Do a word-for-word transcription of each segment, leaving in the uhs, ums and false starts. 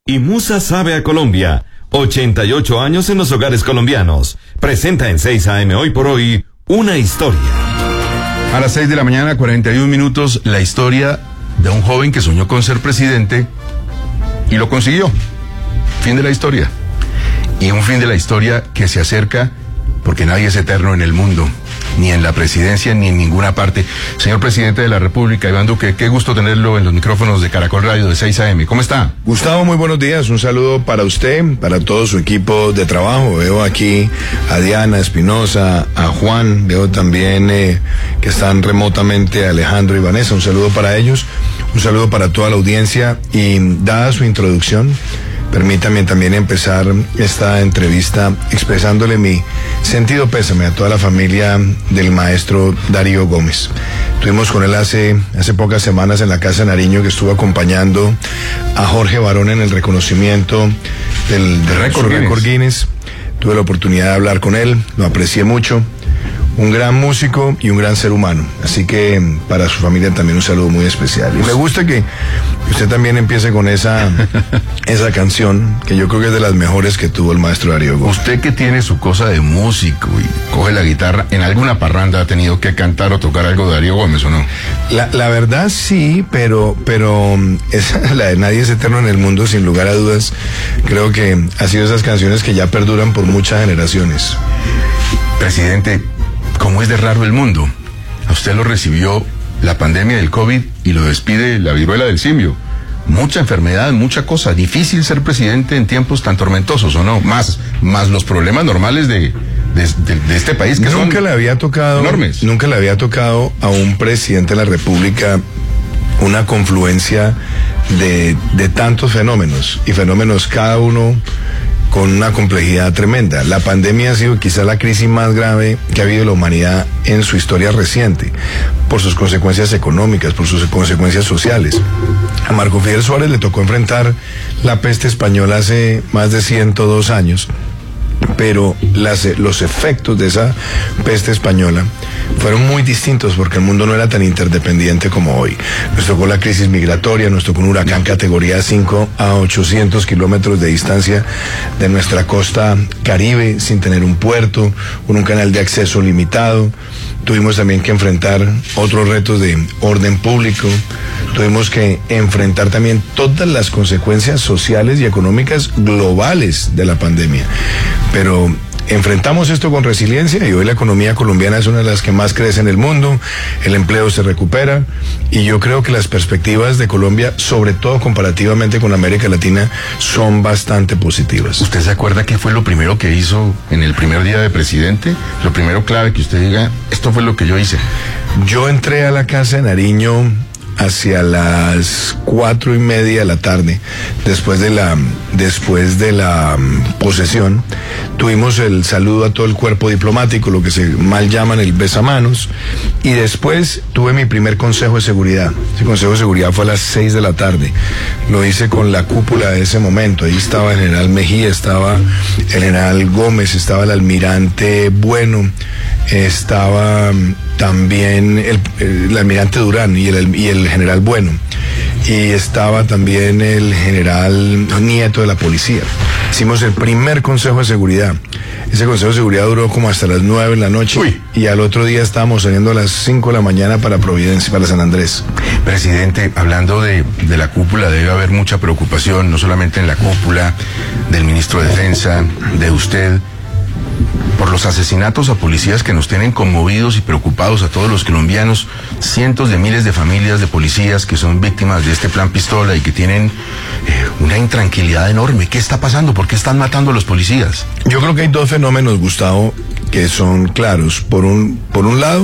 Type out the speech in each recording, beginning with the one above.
IMUSA sabe a Colombia. ochenta y ocho años en los hogares colombianos. Presenta en seis A M hoy por hoy una historia. A las seis de la mañana, cuarenta y un minutos, la historia de un joven que soñó con ser presidente y lo consiguió. Fin de la historia. Y un fin de la historia que se acerca porque nadie es eterno en el mundo, ni en la presidencia, ni en ninguna parte. Señor presidente de la República, Iván Duque, qué gusto tenerlo en los micrófonos de Caracol Radio de seis A M. ¿Cómo está? Gustavo, muy buenos días. Un saludo para usted, para todo su equipo de trabajo. Veo aquí a Diana Espinosa, a Juan, veo también eh, que están remotamente Alejandro y Vanessa. Un saludo para ellos, un saludo para toda la audiencia. Y dada su introducción, permítame también empezar esta entrevista expresándole mi sentido pésame a toda la familia del maestro Darío Gómez. Estuvimos con él hace, hace pocas semanas en la Casa de Nariño, que estuvo acompañando a Jorge Barón en el reconocimiento del, del récord, récord Guinness. Tuve la oportunidad de hablar con él, lo aprecié mucho. Un gran músico y un gran ser humano. Así que para su familia también un saludo muy especial. Y me gusta que usted también empiece con esa esa canción, que yo creo que es de las mejores que tuvo el maestro Darío Gómez. Usted que tiene su cosa de músico y coge la guitarra, ¿en alguna parranda ha tenido que cantar o tocar algo de Darío Gómez o no? La, la verdad sí, pero, pero esa, la de Nadie es eterno en el mundo, sin lugar a dudas, creo que ha sido esas canciones que ya perduran por muchas generaciones. Presidente, ¿cómo es de raro el mundo? A usted lo recibió la pandemia del COVID y lo despide la viruela del simio. Mucha enfermedad, mucha cosa. Difícil ser presidente en tiempos tan tormentosos, ¿o no? Más, más los problemas normales de, de, de, de este país, que nunca son le había tocado, enormes. Nunca le había tocado a un presidente de la República una confluencia de, de tantos fenómenos, y fenómenos cada uno con una complejidad tremenda. La pandemia ha sido quizá la crisis más grave que ha habido la humanidad en su historia reciente, por sus consecuencias económicas, por sus consecuencias sociales. A Marco Fidel Suárez le tocó enfrentar la peste española hace más de ciento dos años, pero las, los efectos de esa peste española fueron muy distintos porque el mundo no era tan interdependiente como hoy. Nos tocó la crisis migratoria, nos tocó un huracán categoría cinco a ochocientos kilómetros de distancia de nuestra costa caribe, sin tener un puerto, con un canal de acceso limitado. Tuvimos también que enfrentar otros retos de orden público. Tuvimos que enfrentar también todas las consecuencias sociales y económicas globales de la pandemia. Pero enfrentamos esto con resiliencia y hoy la economía colombiana es una de las que más crece en el mundo, el empleo se recupera y yo creo que las perspectivas de Colombia, sobre todo comparativamente con América Latina, son bastante positivas. ¿Usted se acuerda qué fue lo primero que hizo en el primer día de presidente? Lo primero clave que usted diga, esto fue lo que yo hice. Yo entré a la Casa de Nariño hacia las cuatro y media de la tarde, después de la después de la um, posesión. Tuvimos el saludo a todo el cuerpo diplomático, lo que se mal llaman el besamanos, y después tuve mi primer consejo de seguridad. Ese consejo de seguridad fue a las seis de la tarde. Lo hice con la cúpula de ese momento. Ahí estaba el general Mejía, estaba el general Gómez, estaba el almirante Bueno, estaba um, también el, el, el almirante Durán y el, y el general Bueno, y estaba también el general Nieto de la policía. Hicimos el primer consejo de seguridad. Ese consejo de seguridad duró como hasta las nueve de la noche. Uy. Y al otro día estábamos saliendo a las cinco de la mañana para Providencia, para San Andrés. Presidente, hablando de, de la cúpula, debe haber mucha preocupación, no solamente en la cúpula, del ministro de Defensa, de usted, por los asesinatos a policías que nos tienen conmovidos y preocupados a todos los colombianos, cientos de miles de familias de policías que son víctimas de este plan pistola y que tienen eh, una intranquilidad enorme. ¿Qué está pasando? ¿Por qué están matando a los policías? Yo creo que hay dos fenómenos, Gustavo, que son claros. Por un, por un lado,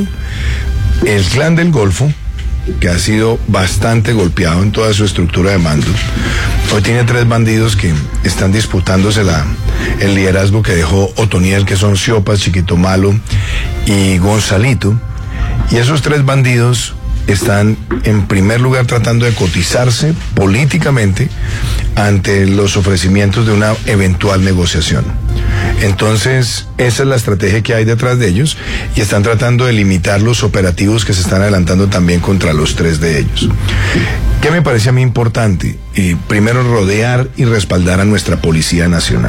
el Clan del Golfo, que ha sido bastante golpeado en toda su estructura de mando. Hoy tiene tres bandidos que están disputándose la, el liderazgo que dejó Otoniel, que son Siopas, Chiquito Malo y Gonzalito. Y esos tres bandidos están en primer lugar tratando de cotizarse políticamente ante los ofrecimientos de una eventual negociación. Entonces, esa es la estrategia que hay detrás de ellos y están tratando de limitar los operativos que se están adelantando también contra los tres de ellos. ¿Qué me parece a mí importante? Eh, primero, rodear y respaldar a nuestra Policía Nacional.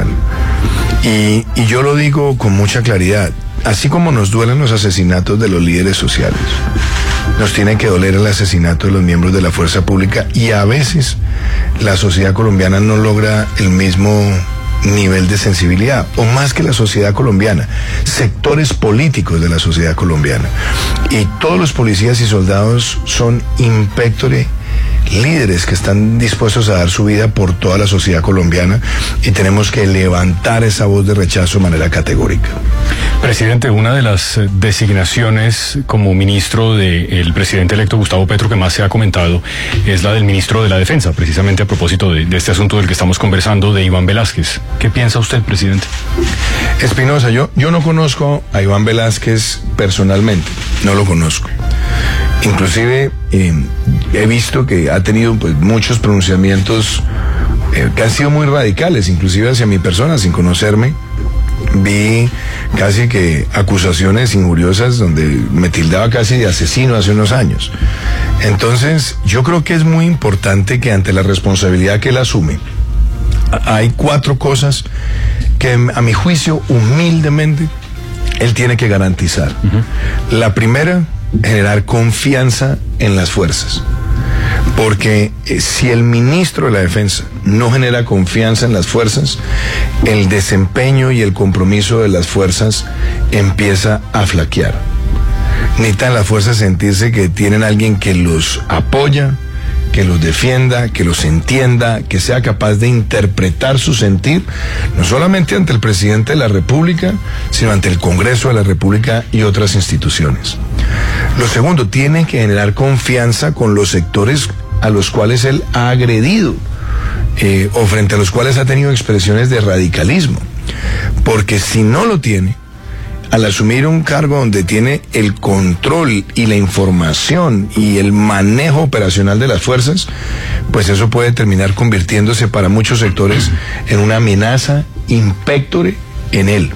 Y, y yo lo digo con mucha claridad, así como nos duelen los asesinatos de los líderes sociales, nos tiene que doler el asesinato de los miembros de la fuerza pública y a veces la sociedad colombiana no logra el mismo nivel de sensibilidad, o más que la sociedad colombiana, sectores políticos de la sociedad colombiana. Y todos los policías y soldados son impectore, líderes que están dispuestos a dar su vida por toda la sociedad colombiana y tenemos que levantar esa voz de rechazo de manera categórica. Presidente, una de las designaciones como ministro del presidente electo Gustavo Petro que más se ha comentado es la del ministro de la Defensa, precisamente a propósito de, de este asunto del que estamos conversando, de Iván Velásquez. ¿Qué piensa usted, presidente? Espinosa, yo, yo no conozco a Iván Velásquez personalmente, no lo conozco. Inclusive eh, he visto que ha tenido pues, muchos pronunciamientos eh, que han sido muy radicales, inclusive hacia mi persona, sin conocerme. Vi casi que acusaciones injuriosas donde me tildaba casi de asesino hace unos años. Entonces, yo creo que es muy importante que ante la responsabilidad que él asume, hay cuatro cosas que a mi juicio, humildemente, él tiene que garantizar. Uh-huh. La primera, generar confianza en las fuerzas. Porque eh, si el ministro de la Defensa no genera confianza en las fuerzas, el desempeño y el compromiso de las fuerzas empieza a flaquear. Necesitan las fuerzas sentirse que tienen alguien que los apoya, que los defienda, que los entienda, que sea capaz de interpretar su sentir, no solamente ante el presidente de la República, sino ante el Congreso de la República y otras instituciones. Lo segundo, tiene que generar confianza con los sectores a los cuales él ha agredido, eh, o frente a los cuales ha tenido expresiones de radicalismo. Porque si no lo tiene, al asumir un cargo donde tiene el control y la información y el manejo operacional de las fuerzas, pues eso puede terminar convirtiéndose para muchos sectores en una amenaza impectore en él.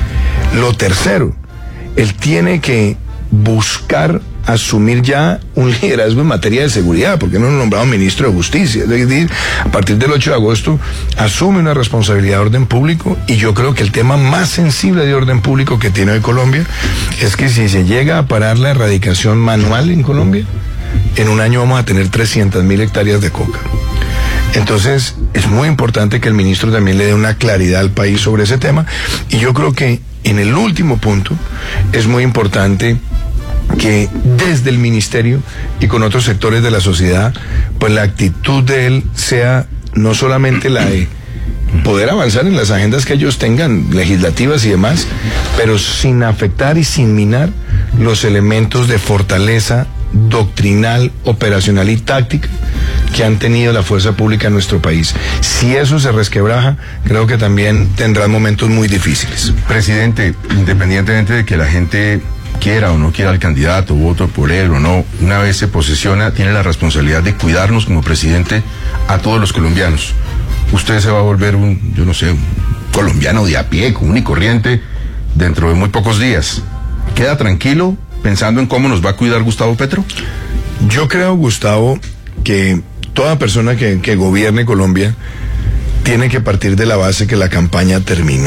Lo tercero, él tiene que buscar asumir ya un liderazgo en materia de seguridad, porque no lo nombrado ministro de Justicia. Es decir, a partir del ocho de agosto asume una responsabilidad de orden público, y yo creo que el tema más sensible de orden público que tiene hoy Colombia es que si se llega a parar la erradicación manual en Colombia, en un año vamos a tener trescientas mil hectáreas de coca. Entonces, es muy importante que el ministro también le dé una claridad al país sobre ese tema, y yo creo que en el último punto es muy importante que desde el ministerio y con otros sectores de la sociedad, pues la actitud de él sea no solamente la de poder avanzar en las agendas que ellos tengan, legislativas y demás, pero sin afectar y sin minar los elementos de fortaleza doctrinal, operacional y táctica que han tenido la fuerza pública en nuestro país. Si eso se resquebraja, creo que también tendrán momentos muy difíciles. Presidente, independientemente de que la gente quiera o no quiera al candidato, voto por él o no, una vez se posesiona, tiene la responsabilidad de cuidarnos como presidente a todos los colombianos. Usted se va a volver un, yo no sé, un colombiano de a pie, común y corriente, dentro de muy pocos días. ¿Queda tranquilo pensando en cómo nos va a cuidar Gustavo Petro? Yo creo, Gustavo, que toda persona que, que gobierne Colombia tiene que partir de la base que la campaña terminó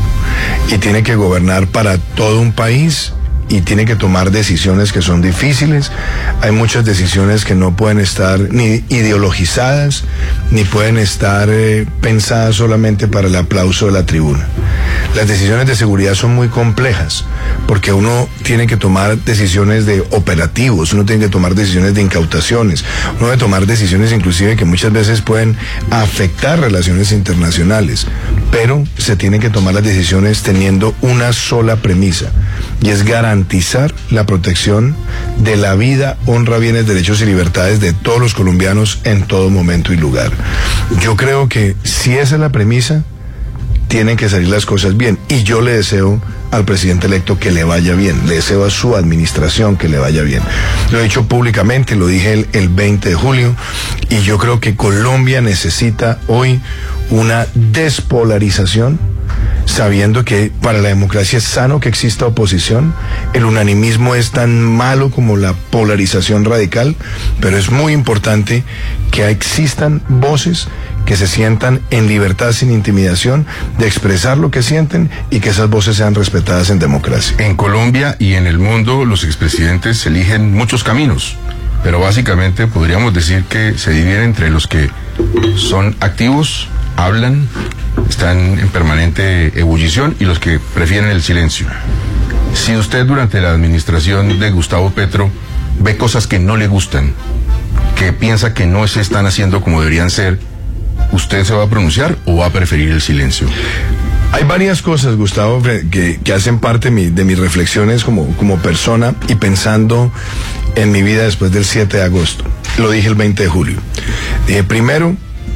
y tiene que gobernar para todo un país y tiene que tomar decisiones que son difíciles. Hay muchas decisiones que no pueden estar ni ideologizadas, ni pueden estar eh, pensadas solamente para el aplauso de la tribuna. Las decisiones de seguridad son muy complejas, porque uno tiene que tomar decisiones de operativos, uno tiene que tomar decisiones de incautaciones, uno debe tomar decisiones inclusive que muchas veces pueden afectar relaciones internacionales, pero se tienen que tomar las decisiones teniendo una sola premisa, y es garantizar la protección de la vida, honra, bienes, derechos y libertades de todos los colombianos en todo momento y lugar. Yo creo que si esa es la premisa, tienen que salir las cosas bien. Y yo le deseo al presidente electo que le vaya bien, le deseo a su administración que le vaya bien. Lo he dicho públicamente, lo dije el, el veinte de julio, y yo creo que Colombia necesita hoy una despolarización, sabiendo que para la democracia es sano que exista oposición. El unanimismo es tan malo como la polarización radical, pero es muy importante que existan voces que se sientan en libertad sin intimidación de expresar lo que sienten y que esas voces sean respetadas en democracia. En Colombia y en el mundo los expresidentes eligen muchos caminos, pero básicamente podríamos decir que se dividen entre los que son activos, hablan, están en permanente ebullición, y los que prefieren el silencio. Si usted durante la administración de Gustavo Petro ve cosas que no le gustan, que piensa que no se están haciendo como deberían ser, ¿usted se va a pronunciar o va a preferir el silencio? Hay varias cosas, Gustavo, que, que hacen parte de, mi, de mis reflexiones como, como persona y pensando en mi vida después del siete de agosto. Lo dije el veinte de julio. Dije, primero,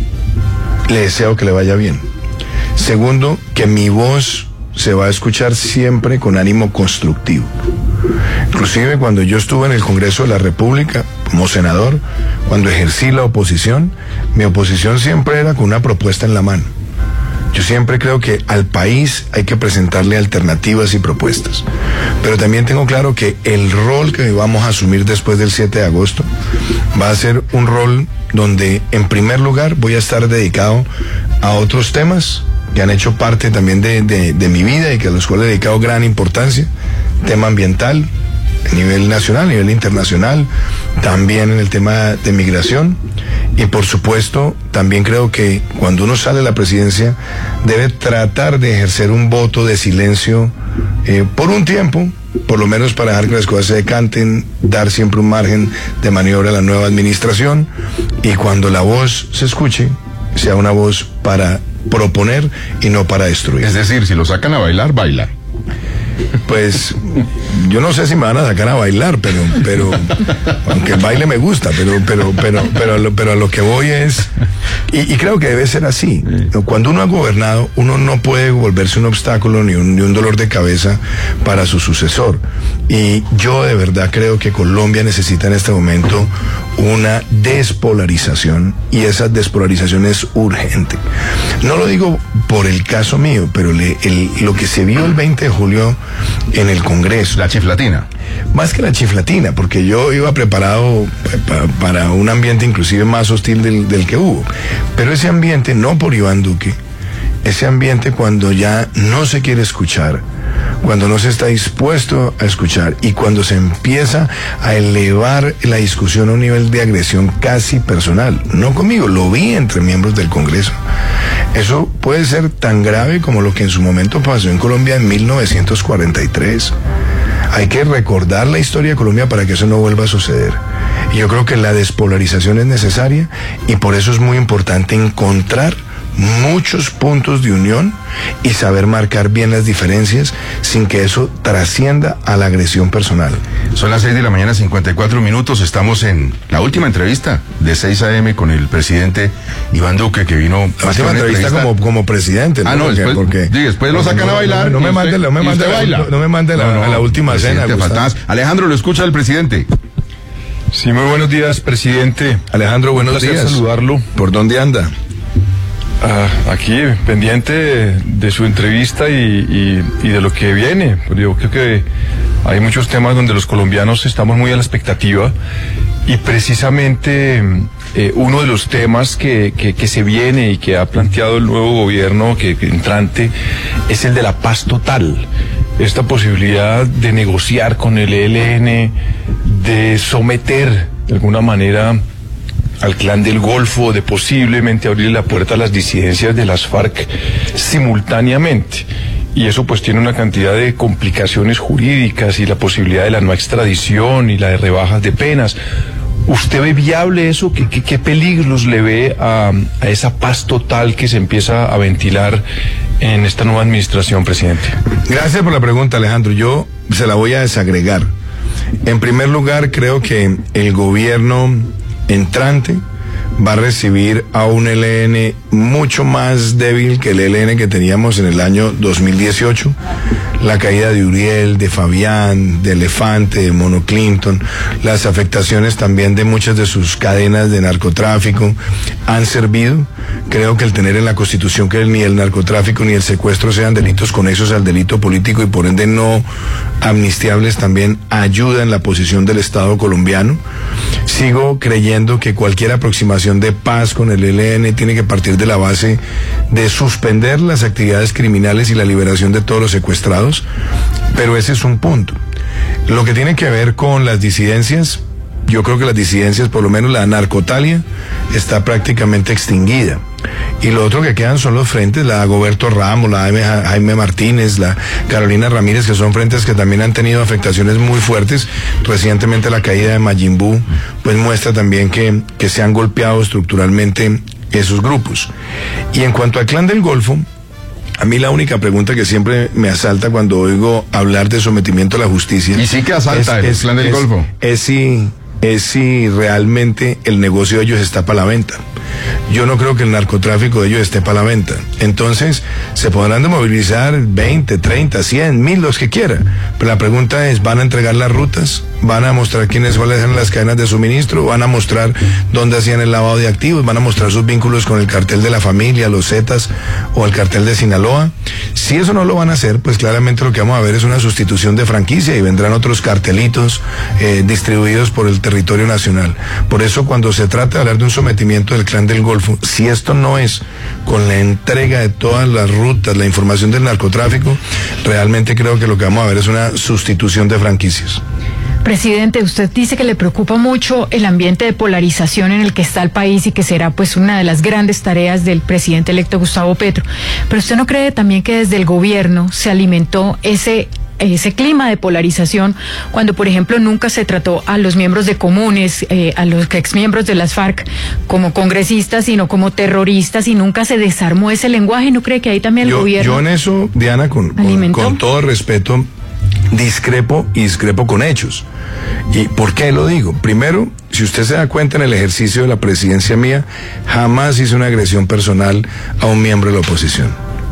le deseo que le vaya bien. Segundo, que mi voz se va a escuchar siempre con ánimo constructivo. Inclusive cuando yo estuve en el Congreso de la República como senador, cuando ejercí la oposición, mi oposición siempre era con una propuesta en la mano. Yo siempre creo que al país hay que presentarle alternativas y propuestas. Pero también tengo claro que el rol que vamos a asumir después del siete de agosto va a ser un rol donde, en primer lugar, voy a estar dedicado a otros temas que han hecho parte también de, de, de mi vida y que a los cuales he dedicado gran importancia. Tema ambiental, a nivel nacional, a nivel internacional, también en el tema de migración. Y por supuesto, también creo que cuando uno sale de la presidencia debe tratar de ejercer un voto de silencio eh, por un tiempo, por lo menos para dejar que las cosas se decanten, dar siempre un margen de maniobra a la nueva administración, y cuando la voz se escuche, sea una voz para proponer y no para destruir. Es decir, si lo sacan a bailar, baila. Pues yo no sé si me van a sacar a bailar, pero pero aunque el baile me gusta, pero pero pero pero a lo, pero a lo que voy es, y, y creo que debe ser así. Cuando uno ha gobernado, uno no puede volverse un obstáculo ni un, ni un dolor de cabeza para su sucesor. Y yo de verdad creo que Colombia necesita en este momento una despolarización, y esa despolarización es urgente. No lo digo por el caso mío, pero le, el, lo que se vio el veinte de julio en el Congreso. La chiflatina. Más que la chiflatina, porque yo iba preparado pa, para un ambiente inclusive más hostil del, del que hubo. Pero ese ambiente, no por Iván Duque, ese ambiente cuando ya no se quiere escuchar, cuando no se está dispuesto a escuchar y cuando se empieza a elevar la discusión a un nivel de agresión casi personal. No conmigo, lo vi entre miembros del Congreso. Eso puede ser tan grave como lo que en su momento pasó en Colombia en mil novecientos cuarenta y tres. Hay que recordar la historia de Colombia para que eso no vuelva a suceder. Y yo creo que la despolarización es necesaria, y por eso es muy importante encontrar muchos puntos de unión y saber marcar bien las diferencias sin que eso trascienda a la agresión personal. Son las seis de la mañana, cincuenta y cuatro minutos. Estamos en la última entrevista de seis a eme con el presidente Iván Duque, que vino a hacer una entrevista, entrevista como, como presidente, ¿no? Ah, no, después, porque, sí, después lo sacan no, a bailar. No, no me mande, no me mande, no, no me mande la, no, no, a la última cena. Alejandro, lo escucha el presidente. Sí, muy buenos días, presidente. Alejandro, buenos días. Saludarlo. ¿Por dónde anda? Uh, aquí, pendiente de, de su entrevista y, y, y de lo que viene. Yo creo que hay muchos temas donde los colombianos estamos muy a la expectativa, y precisamente eh, uno de los temas que, que, que se viene y que ha planteado el nuevo gobierno que, que entrante es el de la paz total. Esta posibilidad de negociar con el E L N, de someter de alguna manera al Clan del Golfo, de posiblemente abrir la puerta a las disidencias de las FARC simultáneamente. Y eso pues tiene una cantidad de complicaciones jurídicas, y la posibilidad de la no extradición y la de rebajas de penas. ¿Usted ve viable eso? ¿Qué, qué, qué peligros le ve a, a esa paz total que se empieza a ventilar en esta nueva administración, presidente? Gracias por la pregunta, Alejandro. Yo se la voy a desagregar. En primer lugar, creo que el gobierno entrante va a recibir a un E L N mucho más débil que el E L N que teníamos en el año dos mil dieciocho. La caída de Uriel, de Fabián, de Elefante, de Mono Clinton, las afectaciones también de muchas de sus cadenas de narcotráfico han servido. Creo que el tener en la Constitución que ni el narcotráfico ni el secuestro sean delitos conexos al delito político y por ende no amnistiables también ayuda en la posición del Estado colombiano. Sigo creyendo que cualquier aproximación de paz con el E L N tiene que partir de la base de suspender las actividades criminales y la liberación de todos los secuestrados, pero ese es un punto. Lo que tiene que ver con las disidencias, yo creo que las disidencias, por lo menos la narcotalia, está prácticamente extinguida. Y lo otro que quedan son los frentes, la Dagoberto Ramos, la Jaime Martínez, la Carolina Ramírez, que son frentes que también han tenido afectaciones muy fuertes. Recientemente la caída de Mayimbu, pues muestra también que, que se han golpeado estructuralmente esos grupos. Y en cuanto al Clan del Golfo, a mí la única pregunta que siempre me asalta cuando oigo hablar de sometimiento a la justicia... Y sí que asalta es, el es, Clan del es, Golfo. Es si, es si realmente el negocio de ellos está para la venta. Yo no creo que el narcotráfico de ellos esté para la venta. Entonces, se podrán movilizar veinte, treinta, cien, mil, los que quieran. Pero la pregunta es, ¿van a entregar las rutas? ¿Van a mostrar quiénes eran las cadenas de suministro? ¿Van a mostrar dónde hacían el lavado de activos? ¿Van a mostrar sus vínculos con el cartel de la familia, los Zetas o el cartel de Sinaloa? Si eso no lo van a hacer, pues claramente lo que vamos a ver es una sustitución de franquicia y vendrán otros cartelitos eh, distribuidos por el territorio nacional. Por eso, cuando se trata de hablar de un sometimiento del Clan del Golfo, si esto no es con la entrega de todas las rutas, la información del narcotráfico, realmente creo que lo que vamos a ver es una sustitución de franquicias. Presidente, usted dice que le preocupa mucho el ambiente de polarización en el que está el país y que será pues una de las grandes tareas del presidente electo Gustavo Petro. Pero ¿usted no cree también que desde el gobierno se alimentó ese ese clima de polarización cuando, por ejemplo, nunca se trató a los miembros de comunes, eh, a los exmiembros de las FARC como congresistas, sino como terroristas, y nunca se desarmó ese lenguaje? ¿No cree que ahí también el yo, gobierno Yo en eso, Diana, con, con, con todo respeto, discrepo y discrepo con hechos. ¿Y por qué lo digo? Primero, si usted se da cuenta, en el ejercicio de la presidencia mía, jamás hice una agresión personal a un miembro de la oposición.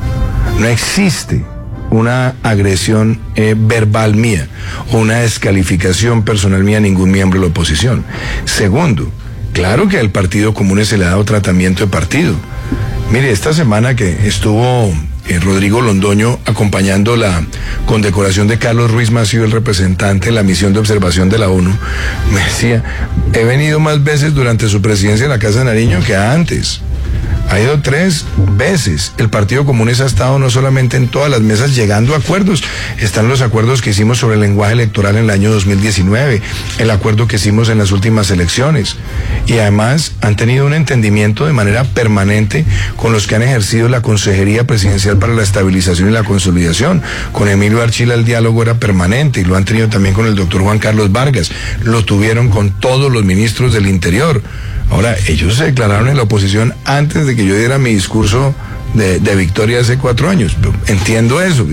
No existe una agresión eh, verbal mía o una descalificación personal mía a ningún miembro de la oposición. Segundo, claro que al Partido Común se le ha dado tratamiento de partido. Mire, esta semana que estuvo eh, Rodrigo Londoño acompañando la condecoración de Carlos Ruiz Massieu, el representante de la misión de observación de la ONU, me decía, he venido más veces durante su presidencia en la Casa de Nariño que antes. Ha ido tres veces. El Partido Comunes ha estado no solamente en todas las mesas llegando a acuerdos, están los acuerdos que hicimos sobre el lenguaje electoral en el año dos mil diecinueve, el acuerdo que hicimos en las últimas elecciones, y además han tenido un entendimiento de manera permanente con los que han ejercido la Consejería Presidencial para la Estabilización y la Consolidación. Con Emilio Archila el diálogo era permanente y lo han tenido también con el doctor Juan Carlos Vargas, lo tuvieron con todos los ministros del Interior. Ahora, ellos se declararon en la oposición antes de que yo diera mi discurso de, de victoria hace cuatro años. Entiendo eso,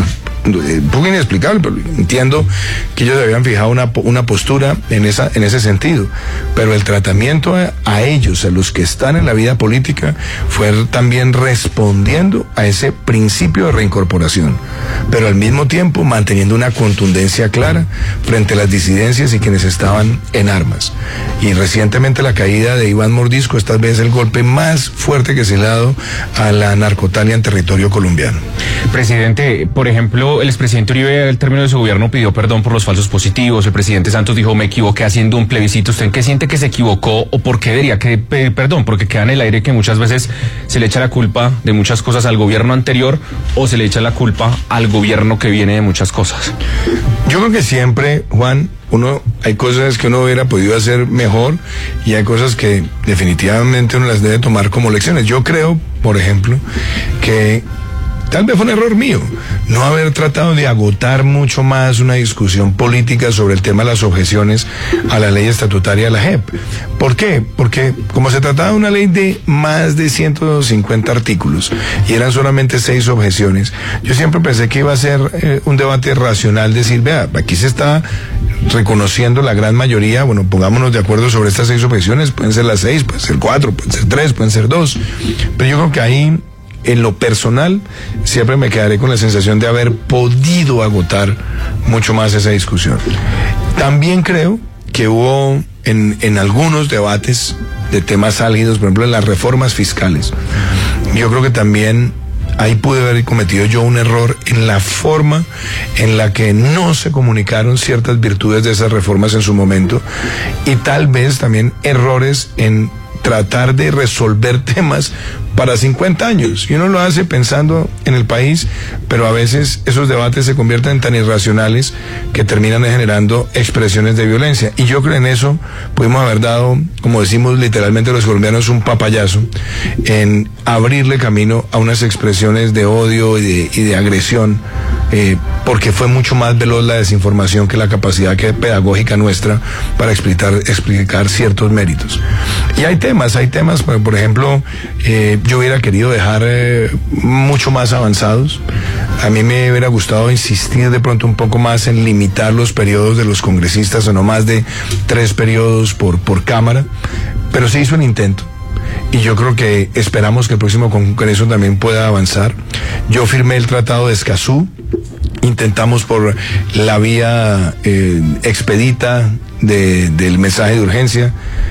un poco inexplicable, pero entiendo que ellos habían fijado una, una postura en, esa, en ese sentido. Pero el tratamiento a, a ellos, a los que están en la vida política, fue también respondiendo a ese principio de reincorporación, pero al mismo tiempo manteniendo una contundencia clara frente a las disidencias y quienes estaban en armas. Y recientemente la caída de Iván Mordisco, esta vez el golpe más fuerte que se le ha dado a la narcotalia en territorio colombiano. Presidente, por ejemplo, el expresidente Uribe, al término de su gobierno, pidió perdón por los falsos positivos. El presidente Santos dijo, me equivoqué haciendo un plebiscito. ¿Usted en qué siente que se equivocó o por qué debería que pedir perdón? Porque queda en el aire que muchas veces se le echa la culpa de muchas cosas al gobierno anterior o se le echa la culpa al gobierno que viene de muchas cosas. Yo creo que siempre, Juan, uno hay cosas que uno hubiera podido hacer mejor y hay cosas que definitivamente uno las debe tomar como lecciones. Yo creo, por ejemplo, que tal vez fue un error mío no haber tratado de agotar mucho más una discusión política sobre el tema de las objeciones a la ley estatutaria de la J E P. ¿Por qué? Porque como se trataba de una ley de más de ciento cincuenta artículos y eran solamente seis objeciones, yo siempre pensé que iba a ser eh, un debate racional, decir, vea, aquí se está reconociendo la gran mayoría, bueno, pongámonos de acuerdo sobre estas seis objeciones, pueden ser las seis, pueden ser cuatro, pueden ser tres, pueden ser dos, pero yo creo que ahí, en lo personal, siempre me quedaré con la sensación de haber podido agotar mucho más esa discusión. También creo que hubo en, en algunos debates de temas álgidos, por ejemplo, en las reformas fiscales, yo creo que también ahí pude haber cometido yo un error en la forma en la que no se comunicaron ciertas virtudes de esas reformas en su momento, y tal vez también errores en tratar de resolver temas para cincuenta años. Y uno lo hace pensando en el país, pero a veces esos debates se convierten tan irracionales que terminan generando expresiones de violencia. Y yo creo en eso pudimos haber dado, como decimos literalmente los colombianos, un papayazo en abrirle camino a unas expresiones de odio y de, y de agresión, eh, porque fue mucho más veloz la desinformación que la capacidad que pedagógica nuestra para explicar, explicar ciertos méritos. Y hay temas, hay temas, por, por ejemplo, eh, yo hubiera querido dejar eh, mucho más avanzados. A mí me hubiera gustado insistir de pronto un poco más en limitar los periodos de los congresistas, o no más de tres periodos por, por Cámara, pero se hizo un intento. Y yo creo que esperamos que el próximo Congreso también pueda avanzar. Yo firmé el Tratado de Escazú, intentamos por la vía eh, expedita de, del mensaje de urgencia,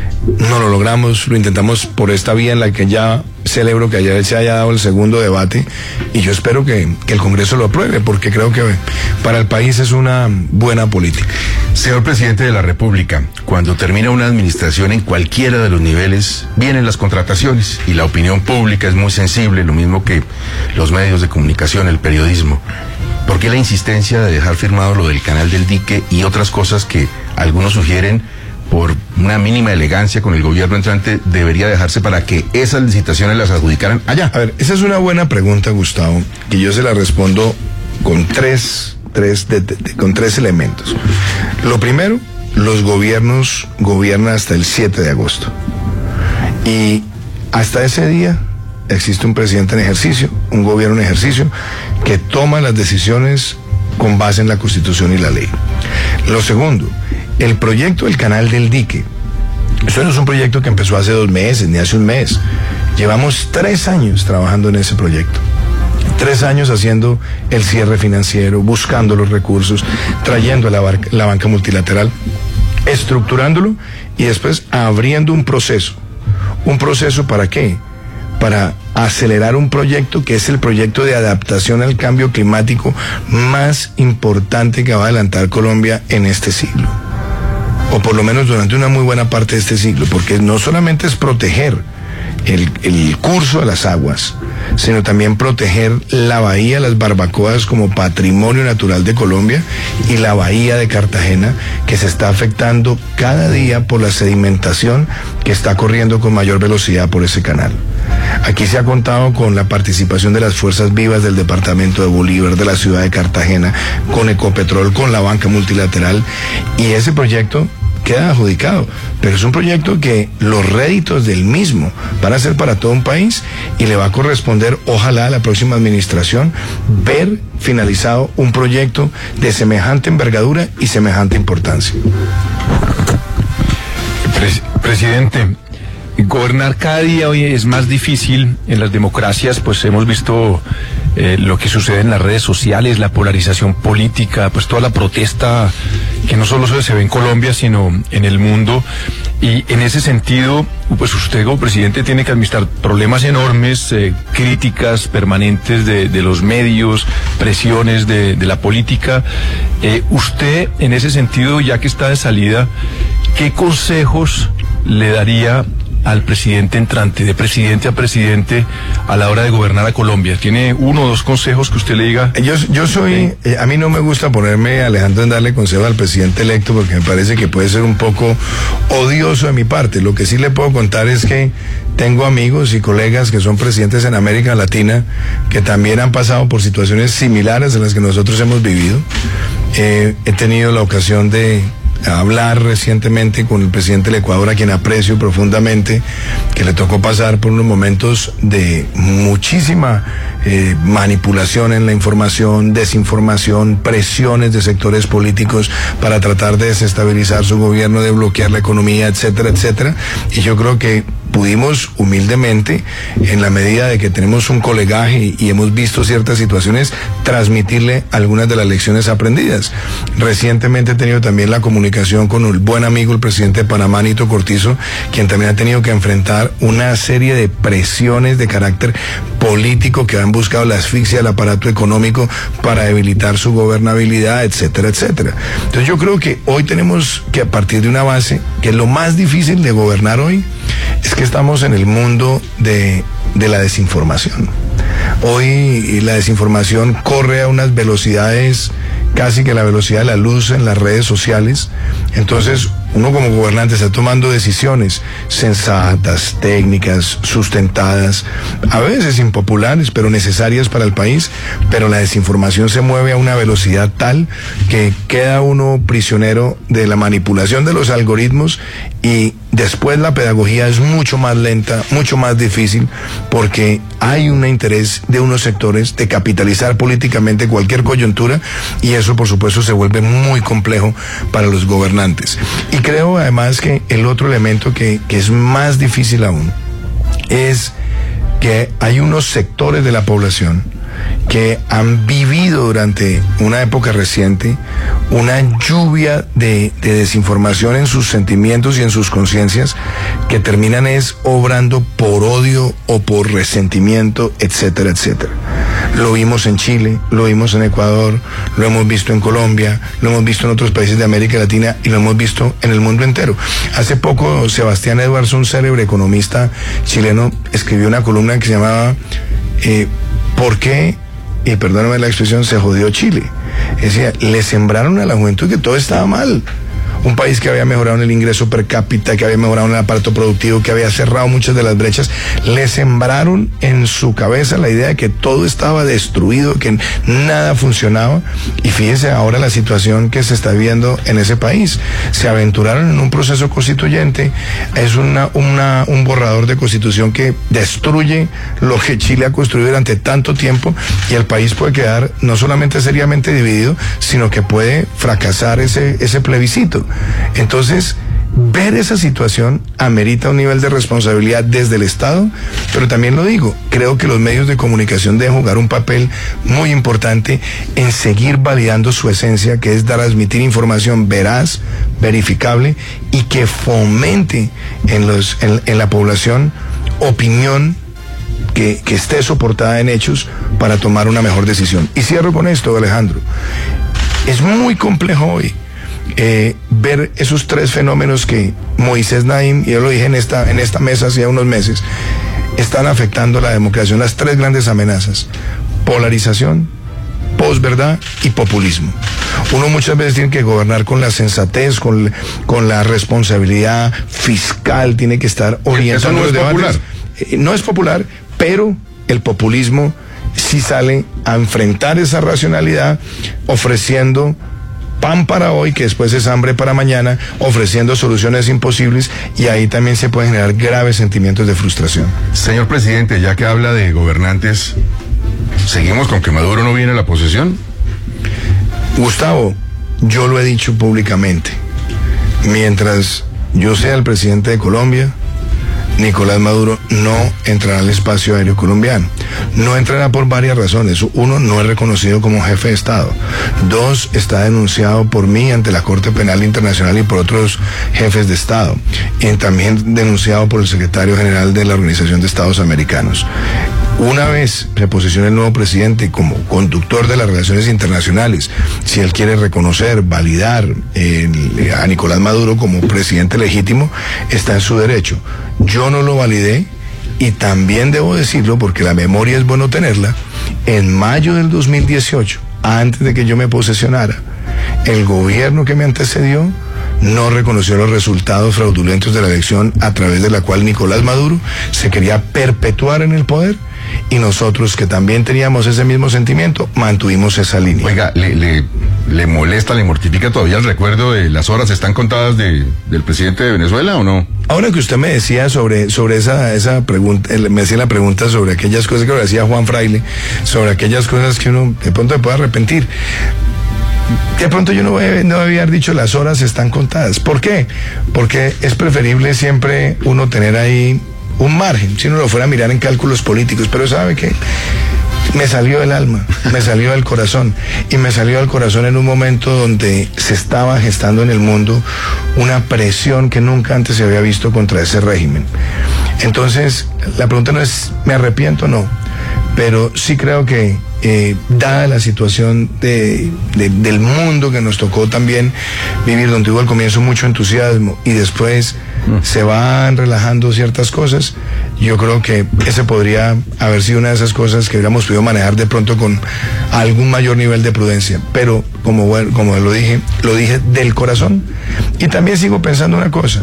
no lo logramos, lo intentamos por esta vía en la que ya celebro que ayer se haya dado el segundo debate, y yo espero que, que el Congreso lo apruebe, porque creo que para el país es una buena política. Señor Presidente de la República, cuando termina una administración en cualquiera de los niveles, vienen las contrataciones, y la opinión pública es muy sensible, lo mismo que los medios de comunicación, el periodismo. ¿Por qué la insistencia de dejar firmado lo del canal del dique y otras cosas que algunos sugieren por una mínima elegancia con el gobierno entrante debería dejarse para que esas licitaciones las adjudicaran allá? A ver, esa es una buena pregunta, Gustavo, y yo se la respondo con tres, tres, de, de, de, con tres elementos. Lo primero, los gobiernos gobiernan hasta el siete de agosto. Y hasta ese día existe un presidente en ejercicio, un gobierno en ejercicio, que toma las decisiones con base en la Constitución y la ley. Lo segundo, el proyecto del canal del dique, eso no es un proyecto que empezó hace dos meses, ni hace un mes. Llevamos tres años trabajando en ese proyecto. Tres años haciendo el cierre financiero, buscando los recursos, trayendo a la, bar- la banca multilateral, estructurándolo y después abriendo un proceso. ¿Un proceso para qué? Para acelerar un proyecto que es el proyecto de adaptación al cambio climático más importante que va a adelantar Colombia en este siglo, o por lo menos durante una muy buena parte de este siglo, porque no solamente es proteger el, el curso de las aguas, sino también proteger la bahía, las barbacoas como patrimonio natural de Colombia, y la bahía de Cartagena, que se está afectando cada día por la sedimentación que está corriendo con mayor velocidad por ese canal. Aquí se ha contado con la participación de las fuerzas vivas del departamento de Bolívar, de la ciudad de Cartagena, con Ecopetrol, con la banca multilateral, y ese proyecto queda adjudicado, pero es un proyecto que los réditos del mismo van a ser para todo un país, y le va a corresponder, ojalá a la próxima administración, ver finalizado un proyecto de semejante envergadura y semejante importancia. Pres- presidente, gobernar cada día hoy es más difícil en las democracias, pues hemos visto eh, lo que sucede en las redes sociales, la polarización política, pues toda la protesta que no solo se ve en Colombia, sino en el mundo. Y en ese sentido, pues usted como presidente tiene que administrar problemas enormes, eh, críticas permanentes de, de los medios, presiones de, de la política. Eh, usted, en ese sentido, ya que está de salida, ¿qué consejos le daría al presidente entrante, de presidente a presidente, a la hora de gobernar a Colombia? ¿Tiene uno o dos consejos que usted le diga? Yo, yo soy, eh, a mí no me gusta ponerme, Alejandro, en darle consejos al presidente electo, porque me parece que puede ser un poco odioso de mi parte. Lo que sí le puedo contar es que tengo amigos y colegas que son presidentes en América Latina, que también han pasado por situaciones similares a las que nosotros hemos vivido. Eh, he tenido la ocasión de hablar recientemente con el presidente del Ecuador, a quien aprecio profundamente, que le tocó pasar por unos momentos de muchísima eh, manipulación en la información, desinformación, presiones de sectores políticos para tratar de desestabilizar su gobierno, de bloquear la economía, etcétera, etcétera. Y yo creo que pudimos humildemente, en la medida de que tenemos un colegaje y hemos visto ciertas situaciones, transmitirle algunas de las lecciones aprendidas. Recientemente he tenido también la comunicación con un buen amigo, el presidente de Panamá, Nito Cortizo, quien también ha tenido que enfrentar una serie de presiones de carácter político que han buscado la asfixia del aparato económico para debilitar su gobernabilidad, etcétera, etcétera. Entonces yo creo que hoy tenemos que, a partir de una base, que lo más difícil de gobernar hoy es que estamos en el mundo de, de la desinformación. Hoy la desinformación corre a unas velocidades, casi que la velocidad de la luz en las redes sociales. Entonces uno como gobernante está tomando decisiones sensatas, técnicas, sustentadas, a veces impopulares, pero necesarias para el país, pero la desinformación se mueve a una velocidad tal que queda uno prisionero de la manipulación de los algoritmos, y después la pedagogía es mucho más lenta, mucho más difícil, porque hay un interés de unos sectores de capitalizar políticamente cualquier coyuntura, y eso por supuesto se vuelve muy complejo para los gobernantes. Y creo además que el otro elemento que, que es más difícil aún es que hay unos sectores de la población que han vivido durante una época reciente una lluvia de, de desinformación en sus sentimientos y en sus conciencias, que terminan es obrando por odio o por resentimiento, etcétera, etcétera. Lo vimos en Chile, lo vimos en Ecuador, lo hemos visto en Colombia, lo hemos visto en otros países de América Latina y lo hemos visto en el mundo entero. Hace poco Sebastián Edwards, un célebre economista chileno, escribió una columna que se llamaba eh, ¿por qué, y perdóname la expresión, se jodió Chile? Es decir, le sembraron a la juventud que todo estaba mal. Un país que había mejorado en el ingreso per cápita, que había mejorado en el aparato productivo, que había cerrado muchas de las brechas, le sembraron en su cabeza la idea de que todo estaba destruido, que nada funcionaba. Y fíjese ahora la situación que se está viendo en ese país. Se aventuraron en un proceso constituyente, es una, una, un borrador de constitución que destruye lo que Chile ha construido durante tanto tiempo, y el país puede quedar no solamente seriamente dividido, sino que puede fracasar ese, ese plebiscito. Entonces, ver esa situación amerita un nivel de responsabilidad desde el Estado, pero también lo digo, creo que los medios de comunicación deben jugar un papel muy importante en seguir validando su esencia, que es dar a transmitir información veraz, verificable, y que fomente en, los, en, en la población opinión que, que esté soportada en hechos para tomar una mejor decisión. Y cierro con esto, Alejandro. Es muy complejo hoy Eh, ver esos tres fenómenos que Moisés Naim, y yo lo dije en esta, en esta mesa hace unos meses, están afectando la democracia. Las tres grandes amenazas: polarización, posverdad y populismo. Uno muchas veces tiene que gobernar con la sensatez, con, con la responsabilidad fiscal, tiene que estar orientando los debates. Eh, no es popular, pero el populismo sí sale a enfrentar esa racionalidad, ofreciendo pan para hoy, que después es hambre para mañana, ofreciendo soluciones imposibles, y ahí también se pueden generar graves sentimientos de frustración. Señor presidente, ya que habla de gobernantes, ¿seguimos con que Maduro no viene a la posesión? Gustavo, yo lo he dicho públicamente, mientras yo sea el presidente de Colombia, Nicolás Maduro no entrará al espacio aéreo colombiano. No entrará por varias razones. Uno, no es reconocido como jefe de Estado. Dos, está denunciado por mí ante la Corte Penal Internacional y por otros jefes de Estado. Y también denunciado por el secretario general de la Organización de Estados Americanos. Una vez se posicione el nuevo presidente como conductor de las relaciones internacionales, si él quiere reconocer, validar eh, a Nicolás Maduro como presidente legítimo, está en su derecho. Yo no lo validé, y también debo decirlo, porque la memoria es bueno tenerla. En mayo del dos mil dieciocho, antes de que yo me posesionara, el gobierno que me antecedió no reconoció los resultados fraudulentos de la elección, a través de la cual Nicolás Maduro se quería perpetuar en el poder, y nosotros, que también teníamos ese mismo sentimiento, mantuvimos esa línea. Oiga, le, le ¿Le molesta, le mortifica todavía el recuerdo de las horas están contadas de, del presidente de Venezuela o no? Ahora que usted me decía sobre, sobre esa, esa pregunta, me hacía la pregunta sobre aquellas cosas que lo decía Juan Fraile, sobre aquellas cosas que uno de pronto se puede arrepentir. De pronto yo no, no debía haber dicho las horas están contadas. ¿Por qué? Porque es preferible siempre uno tener ahí un margen, si uno lo fuera a mirar en cálculos políticos, pero ¿sabe qué? Me salió del alma, me salió del corazón, y me salió del corazón en un momento donde se estaba gestando en el mundo una presión que nunca antes se había visto contra ese régimen. Entonces, la pregunta no es, ¿me arrepiento? No, pero sí creo que, eh, dada la situación de, de, del mundo que nos tocó también vivir, donde hubo al comienzo mucho entusiasmo y después mm. se van relajando ciertas cosas, yo creo que ese podría haber sido una de esas cosas que hubiéramos podido manejar de pronto con algún mayor nivel de prudencia, pero como, como lo dije, lo dije del corazón. Y también sigo pensando una cosa,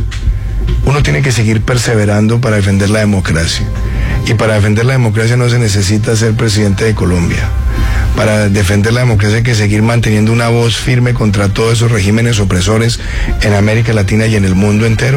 uno tiene que seguir perseverando para defender la democracia, y para defender la democracia no se necesita ser presidente de Colombia. Para defender la democracia hay que seguir manteniendo una voz firme contra todos esos regímenes opresores en América Latina y en el mundo entero.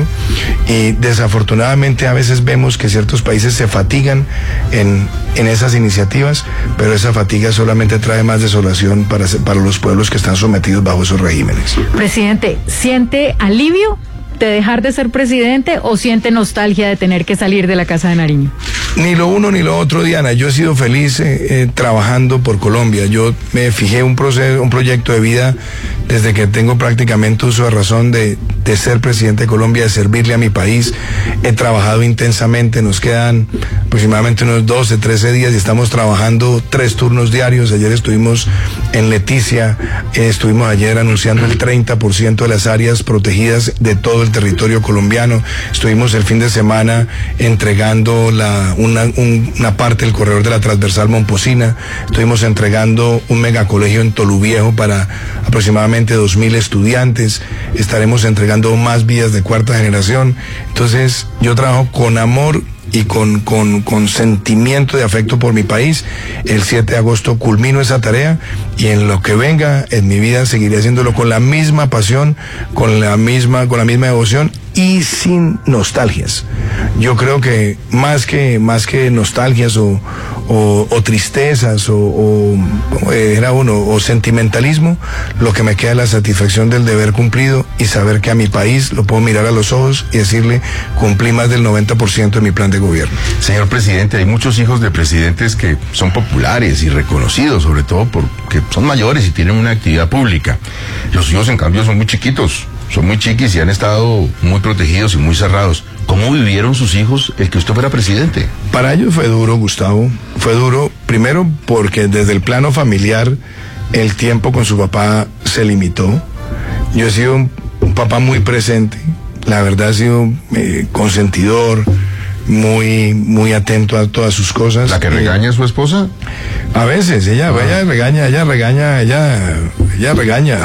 Y desafortunadamente a veces vemos que ciertos países se fatigan en, en esas iniciativas, pero esa fatiga solamente trae más desolación para, para los pueblos que están sometidos bajo esos regímenes. Presidente, ¿siente alivio de dejar de ser presidente o siente nostalgia de tener que salir de la Casa de Nariño? Ni lo uno ni lo otro, Diana. Yo he sido feliz eh, eh, trabajando por Colombia. Yo me fijé un proceso, un proyecto de vida desde que tengo prácticamente uso de razón de, de ser presidente de Colombia, de servirle a mi país. He trabajado intensamente. Nos quedan aproximadamente unos doce, trece días y estamos trabajando tres turnos diarios. Ayer estuvimos en Leticia, eh, estuvimos ayer anunciando el treinta por ciento de las áreas protegidas de todo el territorio colombiano. Estuvimos el fin de semana entregando la Una, un, una parte del corredor de la transversal Momposina. Estuvimos entregando un megacolegio en Toluviejo para aproximadamente dos mil estudiantes. Estaremos entregando más vías de cuarta generación. Entonces, yo trabajo con amor y con, con, con sentimiento de afecto por mi país. El siete de agosto culmino esa tarea y en lo que venga en mi vida seguiré haciéndolo con la misma pasión, con la misma, con la misma devoción y sin nostalgias. Yo creo que más que, más que nostalgias o, o, o tristezas o, o, era uno, o sentimentalismo, lo que me queda es la satisfacción del deber cumplido y saber que a mi país lo puedo mirar a los ojos y decirle, cumplí más del noventa por ciento de mi plan de gobierno. Señor presidente, hay muchos hijos de presidentes que son populares y reconocidos, sobre todo porque son mayores y tienen una actividad pública. Los hijos, en cambio, son muy chiquitos, son muy chiquis y han estado muy protegidos y muy cerrados. ¿Cómo vivieron sus hijos el que usted fuera presidente? Para ellos fue duro, Gustavo. Fue duro, primero porque desde el plano familiar el tiempo con su papá se limitó. Yo he sido un, un papá muy presente, la verdad he sido eh, consentidor, muy muy atento a todas sus cosas. ¿La que regaña a su esposa? A veces, ella, ah. ella regaña, ella regaña, ella, ella regaña.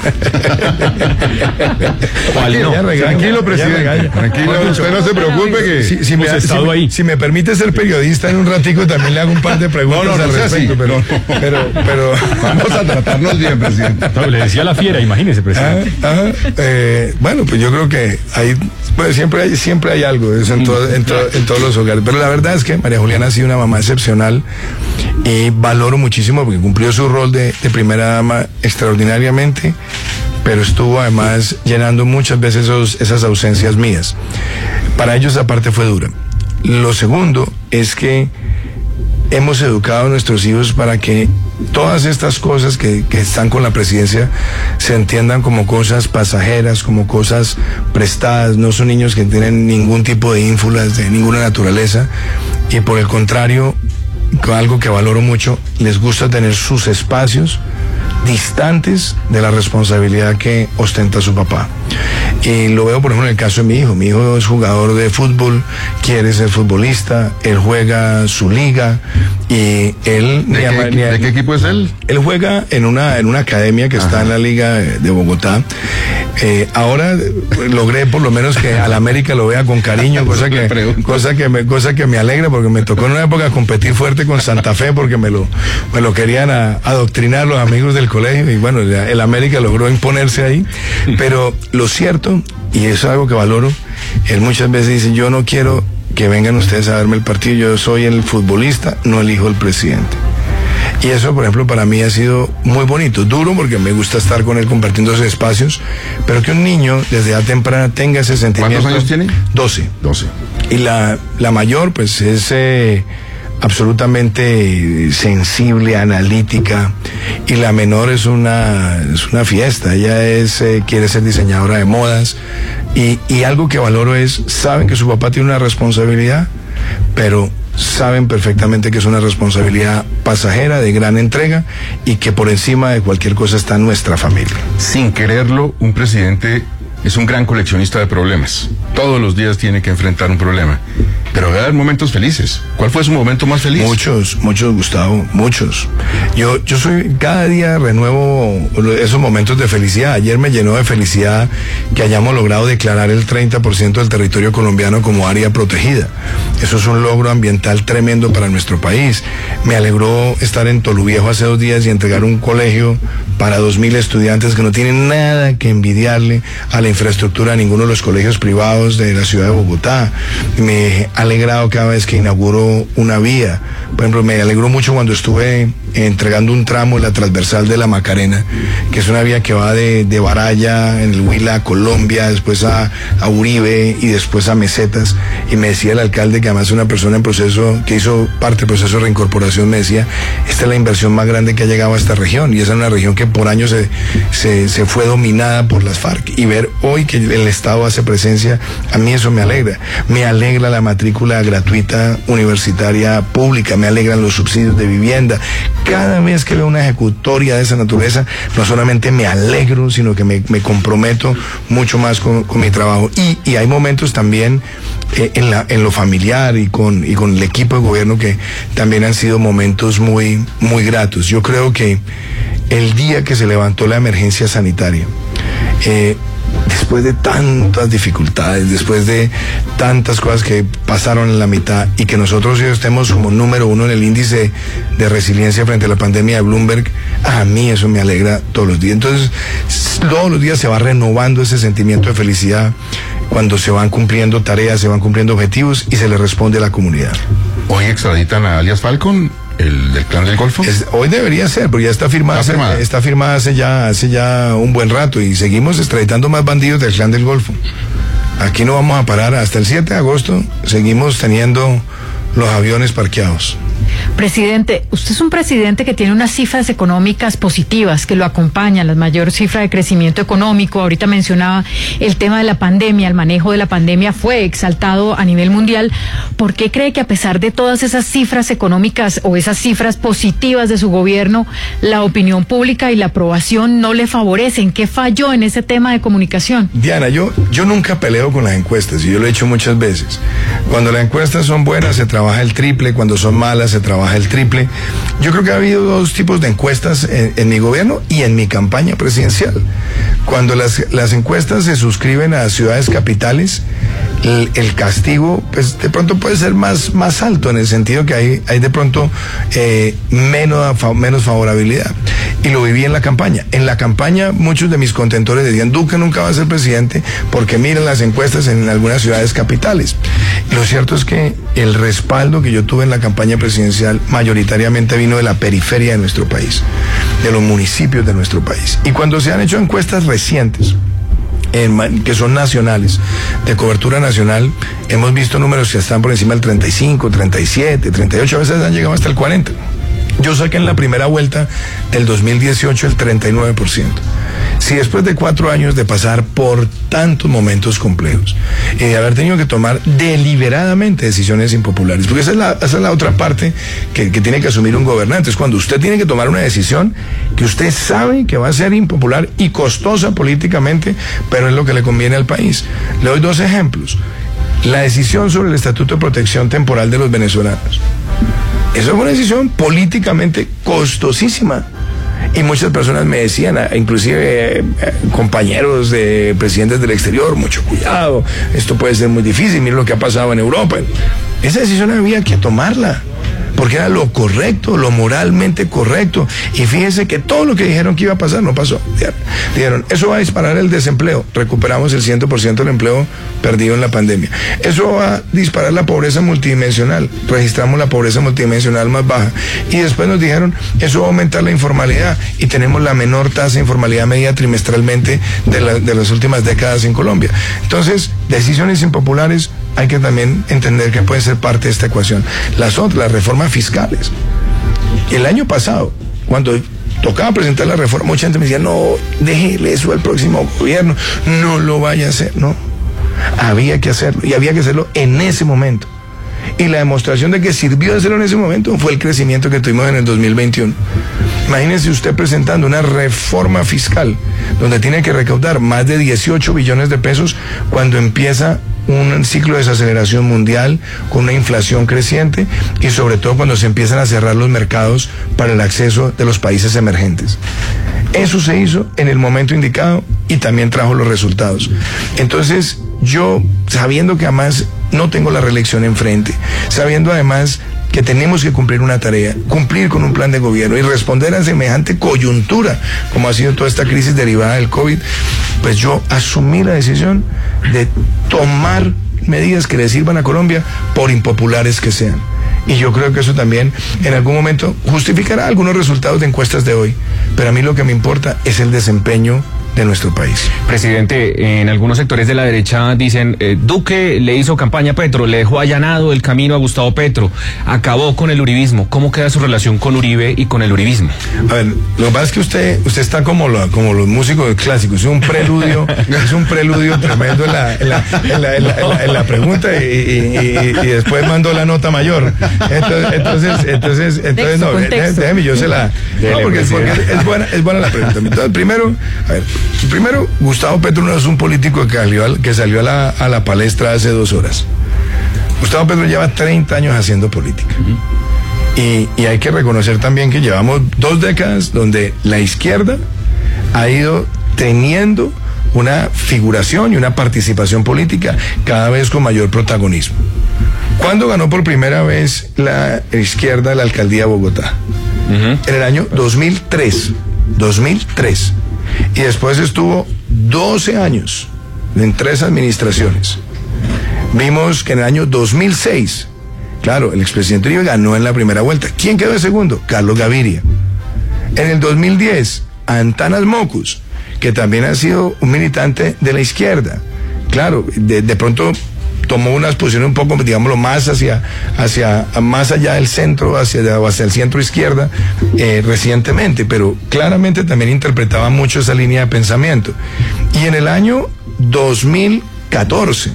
¿Cuál no? Ella regaña, tranquilo, presidente. Regaña. Tranquilo, bueno, usted no se preocupe que si, si, me, estado si, ahí. si me permite ser periodista en un ratico, también le hago un par de preguntas no, no, no, al respecto, pero, pero, pero vamos a tratarnos bien, presidente. No, le decía la fiera, imagínese, presidente. Ajá, ajá, eh, bueno, pues yo creo que hay, pues siempre hay, siempre hay algo, eso en, todo, en, todo, en todos los hogares. Pero la verdad es que María Juliana ha sido una mamá excepcional y valoro muchísimo porque cumplió su rol de, de primera dama extraordinariamente, pero estuvo además llenando muchas veces esos, esas ausencias mías. Para ellos esa parte fue dura. Lo segundo es que hemos educado a nuestros hijos para que todas estas cosas que, que están con la presidencia se entiendan como cosas pasajeras, como cosas prestadas. No son niños que tienen ningún tipo de ínfulas de ninguna naturaleza y por el contrario, algo que valoro mucho, les gusta tener sus espacios distantes de la responsabilidad que ostenta su papá. Y lo veo, por ejemplo, en el caso de mi hijo. Mi hijo es jugador de fútbol, quiere ser futbolista, él juega su liga y él... ¿De, qué, ni, ¿de qué equipo es él? Él juega en una, en una academia que Ajá. está en la Liga de Bogotá. Eh, ahora logré por lo menos que al América lo vea con cariño, cosa que, cosa que me, cosa que me alegra, porque me tocó en una época competir fuerte con Santa Fe porque me lo, me lo querían a, adoctrinar los amigos del colegio, y bueno, el América logró imponerse ahí. Pero lo cierto, y eso es algo que valoro, él muchas veces dice: yo no quiero que vengan ustedes a verme el partido, yo soy el futbolista, no elijo el presidente. Y eso, por ejemplo, para mí ha sido muy bonito, duro porque me gusta estar con él compartiendo esos espacios, pero que un niño desde edad temprana tenga ese sentimiento. ¿Cuántos años tiene? doce. doce. Y la, la mayor, pues, es eh, absolutamente sensible, analítica, y la menor es una, es una fiesta. Ella es, eh, quiere ser diseñadora de modas, y, y algo que valoro es, saben que su papá tiene una responsabilidad, pero saben perfectamente que es una responsabilidad pasajera, de gran entrega, y que por encima de cualquier cosa está nuestra familia. Sin quererlo, un presidente es un gran coleccionista de problemas. Todos los días tiene que enfrentar un problema. Pero debe haber momentos felices. ¿Cuál fue su momento más feliz? Muchos, muchos, Gustavo, muchos. Yo, yo soy, cada día renuevo esos momentos de felicidad. Ayer me llenó de felicidad que hayamos logrado declarar el treinta por ciento del territorio colombiano como área protegida. Eso es un logro ambiental tremendo para nuestro país. Me alegró estar en Toluviejo hace dos días y entregar un colegio para dos mil estudiantes que no tienen nada que envidiarle a la infraestructura de ninguno de los colegios privados de la ciudad de Bogotá. Me ha alegrado cada vez que inauguro una vía. Por ejemplo, me alegró mucho cuando estuve entregando un tramo en la transversal de la Macarena, que es una vía que va de, de Baraya, en el Huila, a Colombia, después a, a Uribe y después a Mesetas. Y me decía el alcalde, que además es una persona en proceso, que hizo parte del proceso de reincorporación, me decía: esta es la inversión más grande que ha llegado a esta región, y esa es una región que por años se, se, se fue dominada por las FARC. Y ver hoy que el Estado hace presencia, a mí eso me alegra. Me alegra la matrícula gratuita universitaria pública, me alegran los subsidios de vivienda. Cada vez que veo una ejecutoria de esa naturaleza, no solamente me alegro, sino que me, me comprometo mucho más con, con mi trabajo. Y, y hay momentos también eh, en, la, en lo familiar y con, y con el equipo de gobierno que también han sido momentos muy, muy gratos. Yo creo que el día que se levantó la emergencia sanitaria, eh, después de tantas dificultades, después de tantas cosas que pasaron en la mitad, y que nosotros hoy estemos como número uno en el índice de resiliencia frente a la pandemia de Bloomberg, a mí eso me alegra todos los días. Entonces, todos los días se va renovando ese sentimiento de felicidad cuando se van cumpliendo tareas, se van cumpliendo objetivos y se le responde a la comunidad. Hoy extraditan a alias Falcon, el del Clan del Golfo. Es, hoy debería ser, porque ya está firmada, ¿Está firmada? está firmada hace ya, hace ya un buen rato, y seguimos extraditando más bandidos del Clan del Golfo. Aquí no vamos a parar hasta el siete de agosto, seguimos teniendo los aviones parqueados. Presidente, usted es un presidente que tiene unas cifras económicas positivas que lo acompañan, la mayor cifra de crecimiento económico. Ahorita mencionaba el tema de la pandemia, el manejo de la pandemia fue exaltado a nivel mundial. ¿Por qué cree que a pesar de todas esas cifras económicas o esas cifras positivas de su gobierno, la opinión pública y la aprobación no le favorecen? ¿Qué falló en ese tema de comunicación? Diana, yo, yo nunca peleo con las encuestas, y yo lo he hecho muchas veces. Cuando las encuestas son buenas se trabaja el triple, cuando son malas se trabaja el triple. Yo creo que ha habido dos tipos de encuestas en, en mi gobierno y en mi campaña presidencial. Cuando las, las encuestas se suscriben a ciudades capitales, el, el castigo, pues de pronto puede ser más, más alto, en el sentido que hay, hay de pronto eh, menos, menos favorabilidad. Y lo viví en la campaña. En la campaña muchos de mis contentores decían: Duque nunca va a ser presidente porque miren las encuestas en algunas ciudades capitales. Y lo cierto es que el respaldo que yo tuve en la campaña presidencial mayoritariamente vino de la periferia de nuestro país, de los municipios de nuestro país. Y cuando se han hecho encuestas recientes, En, que son nacionales, de cobertura nacional, hemos visto números que están por encima del treinta y cinco, treinta y siete, treinta y ocho, a veces han llegado hasta el cuarenta. Yo saqué en la primera vuelta del dos mil dieciocho el treinta y nueve por ciento. Si después de cuatro años de pasar por tantos momentos complejos y de haber tenido que tomar deliberadamente decisiones impopulares, porque esa es la, esa es la otra parte que, que tiene que asumir un gobernante, es cuando usted tiene que tomar una decisión que usted sabe que va a ser impopular y costosa políticamente, pero es lo que le conviene al país. Le doy dos ejemplos. La decisión sobre el Estatuto de Protección Temporal de los venezolanos. Eso fue una decisión políticamente costosísima. Y muchas personas me decían, inclusive eh, compañeros de presidentes del exterior, mucho cuidado, esto puede ser muy difícil, miren lo que ha pasado en Europa. Esa decisión había que tomarla, porque era lo correcto, lo moralmente correcto. Y fíjense que todo lo que dijeron que iba a pasar no pasó. Dijeron, eso va a disparar el desempleo, recuperamos el cien por ciento del empleo perdido en la pandemia. Eso va a disparar la pobreza multidimensional, registramos la pobreza multidimensional más baja. Y después nos dijeron, eso va a aumentar la informalidad y tenemos la menor tasa de informalidad medida trimestralmente de, la, de las últimas décadas en Colombia. Entonces, decisiones impopulares hay que también entender que pueden ser parte de esta ecuación. Las otras, las reformas fiscales. El año pasado, cuando tocaba presentar la reforma, mucha gente me decía, no, déjele eso al próximo gobierno, no lo vaya a hacer. No, había que hacerlo, y había que hacerlo en ese momento. Y la demostración de que sirvió de hacerlo en ese momento fue el crecimiento que tuvimos en el dos mil veintiuno. Imagínense usted presentando una reforma fiscal donde tiene que recaudar más de dieciocho billones de pesos cuando empieza un ciclo de desaceleración mundial con una inflación creciente y sobre todo cuando se empiezan a cerrar los mercados para el acceso de los países emergentes. Eso se hizo en el momento indicado y también trajo los resultados. Entonces, yo, sabiendo que además no tengo la reelección enfrente, sabiendo además que tenemos que cumplir una tarea, cumplir con un plan de gobierno y responder a semejante coyuntura como ha sido toda esta crisis derivada del COVID, pues yo asumí la decisión de tomar medidas que le sirvan a Colombia, por impopulares que sean. Y yo creo que eso también en algún momento justificará algunos resultados de encuestas de hoy, pero a mí lo que me importa es el desempeño de nuestro país. Presidente, en algunos sectores de la derecha dicen, eh, Duque le hizo campaña a Petro, le dejó allanado el camino a Gustavo Petro, acabó con el uribismo. ¿Cómo queda su relación con Uribe y con el uribismo? A ver, lo que pasa es que usted usted está como, lo, como los músicos clásicos, es un preludio, es un preludio tremendo en la, en la, en la, en la, en la, en la pregunta y, y, y, y después mandó la nota mayor. Entonces, entonces, entonces, entonces no, déjeme, yo se la... No, porque, porque es, buena, es buena la pregunta. Entonces, primero, a ver, Primero, Gustavo Petro no es un político que salió, que salió a, la, a la palestra hace dos horas. Gustavo Petro lleva treinta años haciendo política. Uh-huh. y, y hay que reconocer también que llevamos dos décadas donde la izquierda ha ido teniendo una figuración y una participación política cada vez con mayor protagonismo. ¿Cuándo ganó por primera vez la izquierda la alcaldía de Bogotá? Uh-huh. En el año dos mil tres. dos mil tres. Y después estuvo doce años en tres administraciones. Vimos que en el año dos mil seis, claro, el expresidente Uribe ganó en la primera vuelta. ¿Quién quedó de segundo? Carlos Gaviria. En el dos mil diez, Antanas Mocus, que también ha sido un militante de la izquierda. Claro, de, de pronto tomó unas posiciones un poco, digámoslo, más hacia, hacia, más allá del centro, hacia, hacia el centro izquierda, eh, recientemente, pero claramente también interpretaba mucho esa línea de pensamiento. Y en el año dos mil catorce,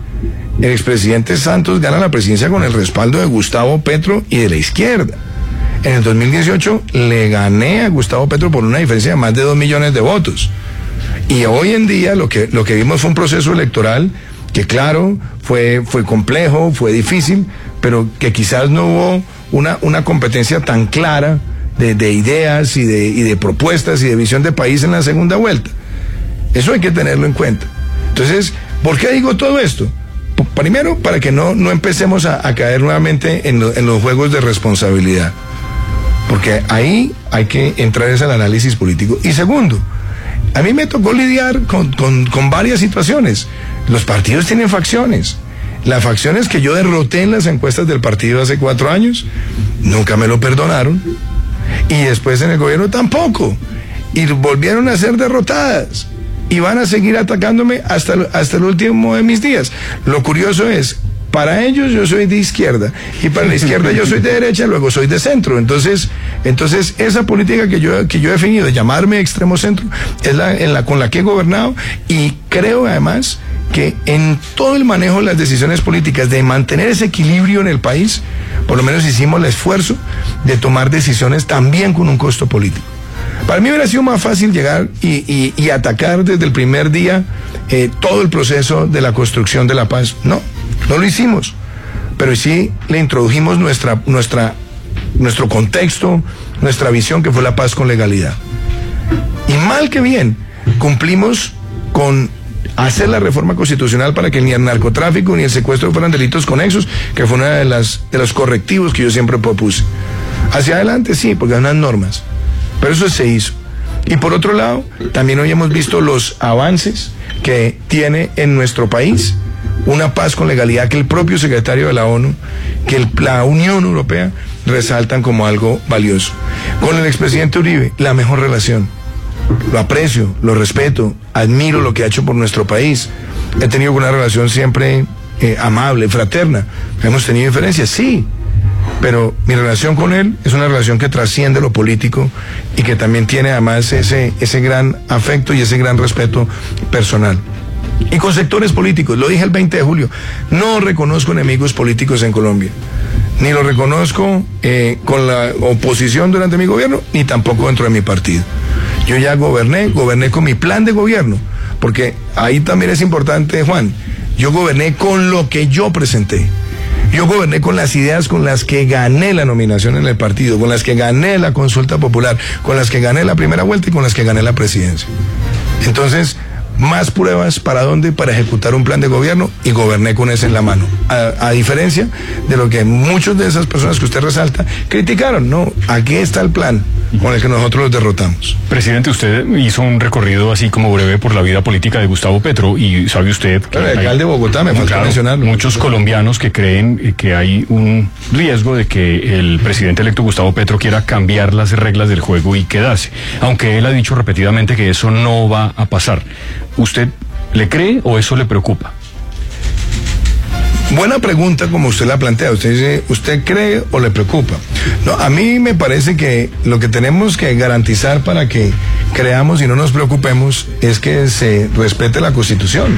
el expresidente Santos gana la presidencia con el respaldo de Gustavo Petro y de la izquierda. En el dos mil dieciocho le gané a Gustavo Petro por una diferencia de más de dos millones de votos. Y hoy en día lo que, lo que vimos fue un proceso electoral que claro, fue, fue complejo, fue difícil, pero que quizás no hubo una, una competencia tan clara de, de ideas y de, y de propuestas y de visión de país en la segunda vuelta. Eso hay que tenerlo en cuenta. Entonces, ¿por qué digo todo esto? P- primero, para que no, no empecemos a, a caer nuevamente en, lo, en los juegos de responsabilidad, porque ahí hay que entrar en el análisis político. Y segundo, a mí me tocó lidiar con, con, con varias situaciones. Los partidos tienen facciones. Las facciones que yo derroté en las encuestas del partido hace cuatro años, nunca me lo perdonaron. Y después en el gobierno tampoco. Y volvieron a ser derrotadas. Y van a seguir atacándome hasta, hasta el último de mis días. Lo curioso es, para ellos yo soy de izquierda. Y para la izquierda yo soy de derecha, luego soy de centro. Entonces, entonces esa política que yo, que yo he definido de llamarme extremo centro, es la, en la, con la que he gobernado. Y creo además que en todo el manejo de las decisiones políticas, de mantener ese equilibrio en el país, por lo menos hicimos el esfuerzo de tomar decisiones también con un costo político. Para mí hubiera sido más fácil llegar y, y, y atacar desde el primer día eh, todo el proceso de la construcción de la paz. No, no lo hicimos, pero sí le introdujimos nuestra, nuestra, nuestro contexto, nuestra visión, que fue la paz con legalidad. Y mal que bien, cumplimos con hacer la reforma constitucional para que ni el narcotráfico ni el secuestro fueran delitos conexos, que fue uno de, las, de los correctivos que yo siempre propuse. Hacia adelante sí, porque hay unas normas, pero eso se hizo. Y por otro lado, también hoy hemos visto los avances que tiene en nuestro país una paz con legalidad, que el propio secretario de la ONU, que el, la Unión Europea resaltan como algo valioso. Con el expresidente Uribe, la mejor relación. Lo aprecio, lo respeto, admiro lo que ha hecho por nuestro país. He tenido una relación siempre eh, amable, fraterna. Hemos tenido diferencias, sí, pero mi relación con él es una relación que trasciende lo político y que también tiene además ese, ese gran afecto y ese gran respeto personal. Y con sectores políticos, lo dije el veinte de julio, no reconozco enemigos políticos en Colombia, ni lo reconozco eh, con la oposición durante mi gobierno, ni tampoco dentro de mi partido. Yo ya goberné, goberné con mi plan de gobierno, porque ahí también es importante, Juan, yo goberné con lo que yo presenté. Yo goberné con las ideas con las que gané la nominación en el partido, con las que gané la consulta popular, con las que gané la primera vuelta y con las que gané la presidencia. Entonces, más pruebas para dónde, para ejecutar un plan de gobierno, y goberné con ese en la mano. A, a diferencia de lo que muchas de esas personas que usted resalta criticaron, no, aquí está el plan con el que nosotros los derrotamos. Presidente, usted hizo un recorrido así como breve por la vida política de Gustavo Petro, y sabe usted que el alcalde de Bogotá, me falta claro, mencionarlo. Muchos colombianos que creen que hay un riesgo de que el presidente electo Gustavo Petro quiera cambiar las reglas del juego y quedarse, aunque él ha dicho repetidamente que eso no va a pasar. ¿Usted le cree o eso le preocupa? Buena pregunta como usted la plantea. Usted dice, ¿usted cree o le preocupa? No, a mí me parece que lo que tenemos que garantizar para que creamos y no nos preocupemos es que se respete la Constitución.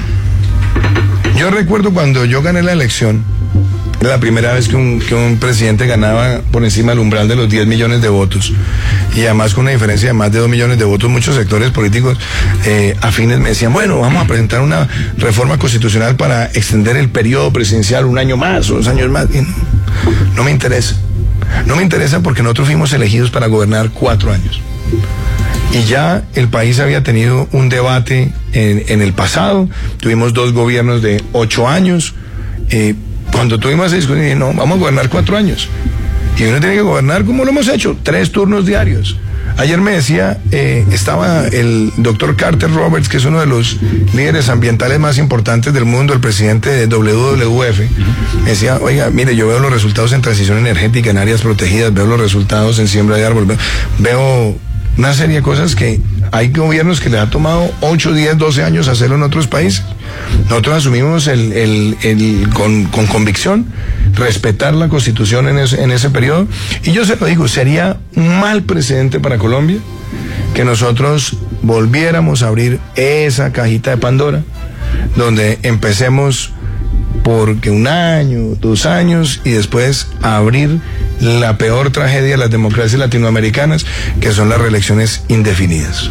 Yo recuerdo cuando yo gané la elección, era la primera vez que un, que un presidente ganaba por encima del umbral de los diez millones de votos, y además con una diferencia de más de dos millones de votos. Muchos sectores políticos eh, afines me decían, bueno, vamos a presentar una reforma constitucional para extender el periodo presidencial un año más o dos años más. Y no, no me interesa. No me interesa porque nosotros fuimos elegidos para gobernar cuatro años. Y ya el país había tenido un debate en, en el pasado. Tuvimos dos gobiernos de ocho años. Eh, Cuando tuvimos esa discusión, dije, no, vamos a gobernar cuatro años. Y uno tiene que gobernar como lo hemos hecho, tres turnos diarios. Ayer me decía, eh, estaba el doctor Carter Roberts, que es uno de los líderes ambientales más importantes del mundo, el presidente de doble u doble u efe. Me decía, oiga, mire, yo veo los resultados en transición energética en áreas protegidas, veo los resultados en siembra de árboles, veo, veo una serie de cosas que hay gobiernos que les ha tomado ocho, diez, doce años hacerlo en otros países. Nosotros asumimos el, el, el, con, con convicción respetar la Constitución en ese, en ese periodo, y yo se lo digo, sería un mal precedente para Colombia que nosotros volviéramos a abrir esa cajita de Pandora, donde empecemos porque un año, dos años, y después abrir la peor tragedia de las democracias latinoamericanas, que son las reelecciones indefinidas.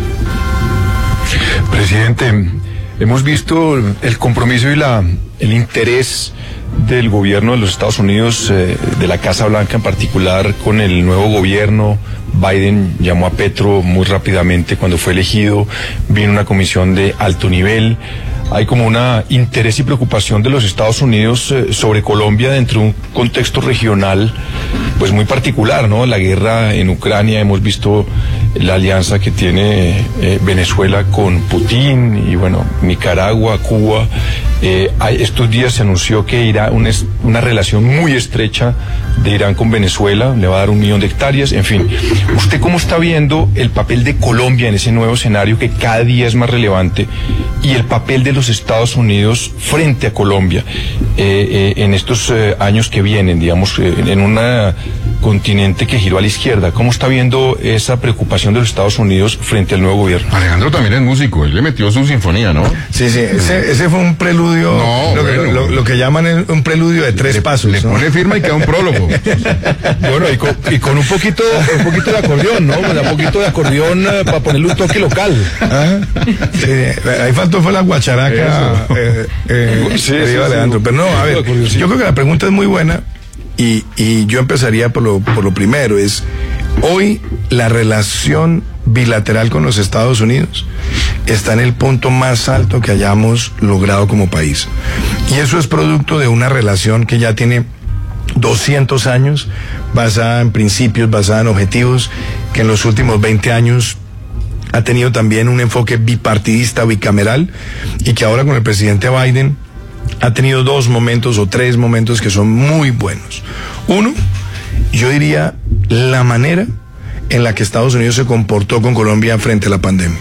Presidente, hemos visto el compromiso y la, el interés del gobierno de los Estados Unidos, eh, de la Casa Blanca en particular, con el nuevo gobierno. Biden llamó a Petro muy rápidamente cuando fue elegido, vino una comisión de alto nivel. Hay como una interés y preocupación de los Estados Unidos eh, sobre Colombia dentro de un contexto regional pues muy particular, ¿no? La guerra en Ucrania, hemos visto la alianza que tiene eh, Venezuela con Putin, y bueno, Nicaragua, Cuba. Eh, hay, estos días se anunció que irá una, una relación muy estrecha de Irán con Venezuela, le va a dar un millón de hectáreas, en fin. ¿Usted cómo está viendo el papel de Colombia en ese nuevo escenario que cada día es más relevante, y el papel de los Estados Unidos frente a Colombia eh, eh, en estos eh, años que vienen, digamos, eh, en un continente que giró a la izquierda? ¿Cómo está viendo esa preocupación de los Estados Unidos frente al nuevo gobierno? Alejandro también es músico, él le metió su sinfonía, ¿no? Sí, sí, ese, ese fue un preludio, no, lo, bueno, que, lo, lo que llaman un preludio de tres le, pasos. Le ¿no? pone firma y queda un prólogo. Bueno, y con, y con un poquito un poquito de acordeón, ¿no? Un poquito de acordeón eh, para ponerle un toque local. ¿Ah? Sí, ahí faltó fue la guacharaca, eh, eh, sí, que sí, dijo sí, Alejandro. sí, Pero no, a ver, yo creo que la pregunta es muy buena, y, y yo empezaría por lo, por lo primero, es Hoy la relación bilateral con los Estados Unidos está en el punto más alto que hayamos logrado como país. Y eso es producto de una relación que ya tiene doscientos años, basada en principios, basada en objetivos, que en los últimos veinte años ha tenido también un enfoque bipartidista, bicameral, y que ahora con el presidente Biden ha tenido dos momentos o tres momentos que son muy buenos. Uno, yo diría la manera en la que Estados Unidos se comportó con Colombia frente a la pandemia.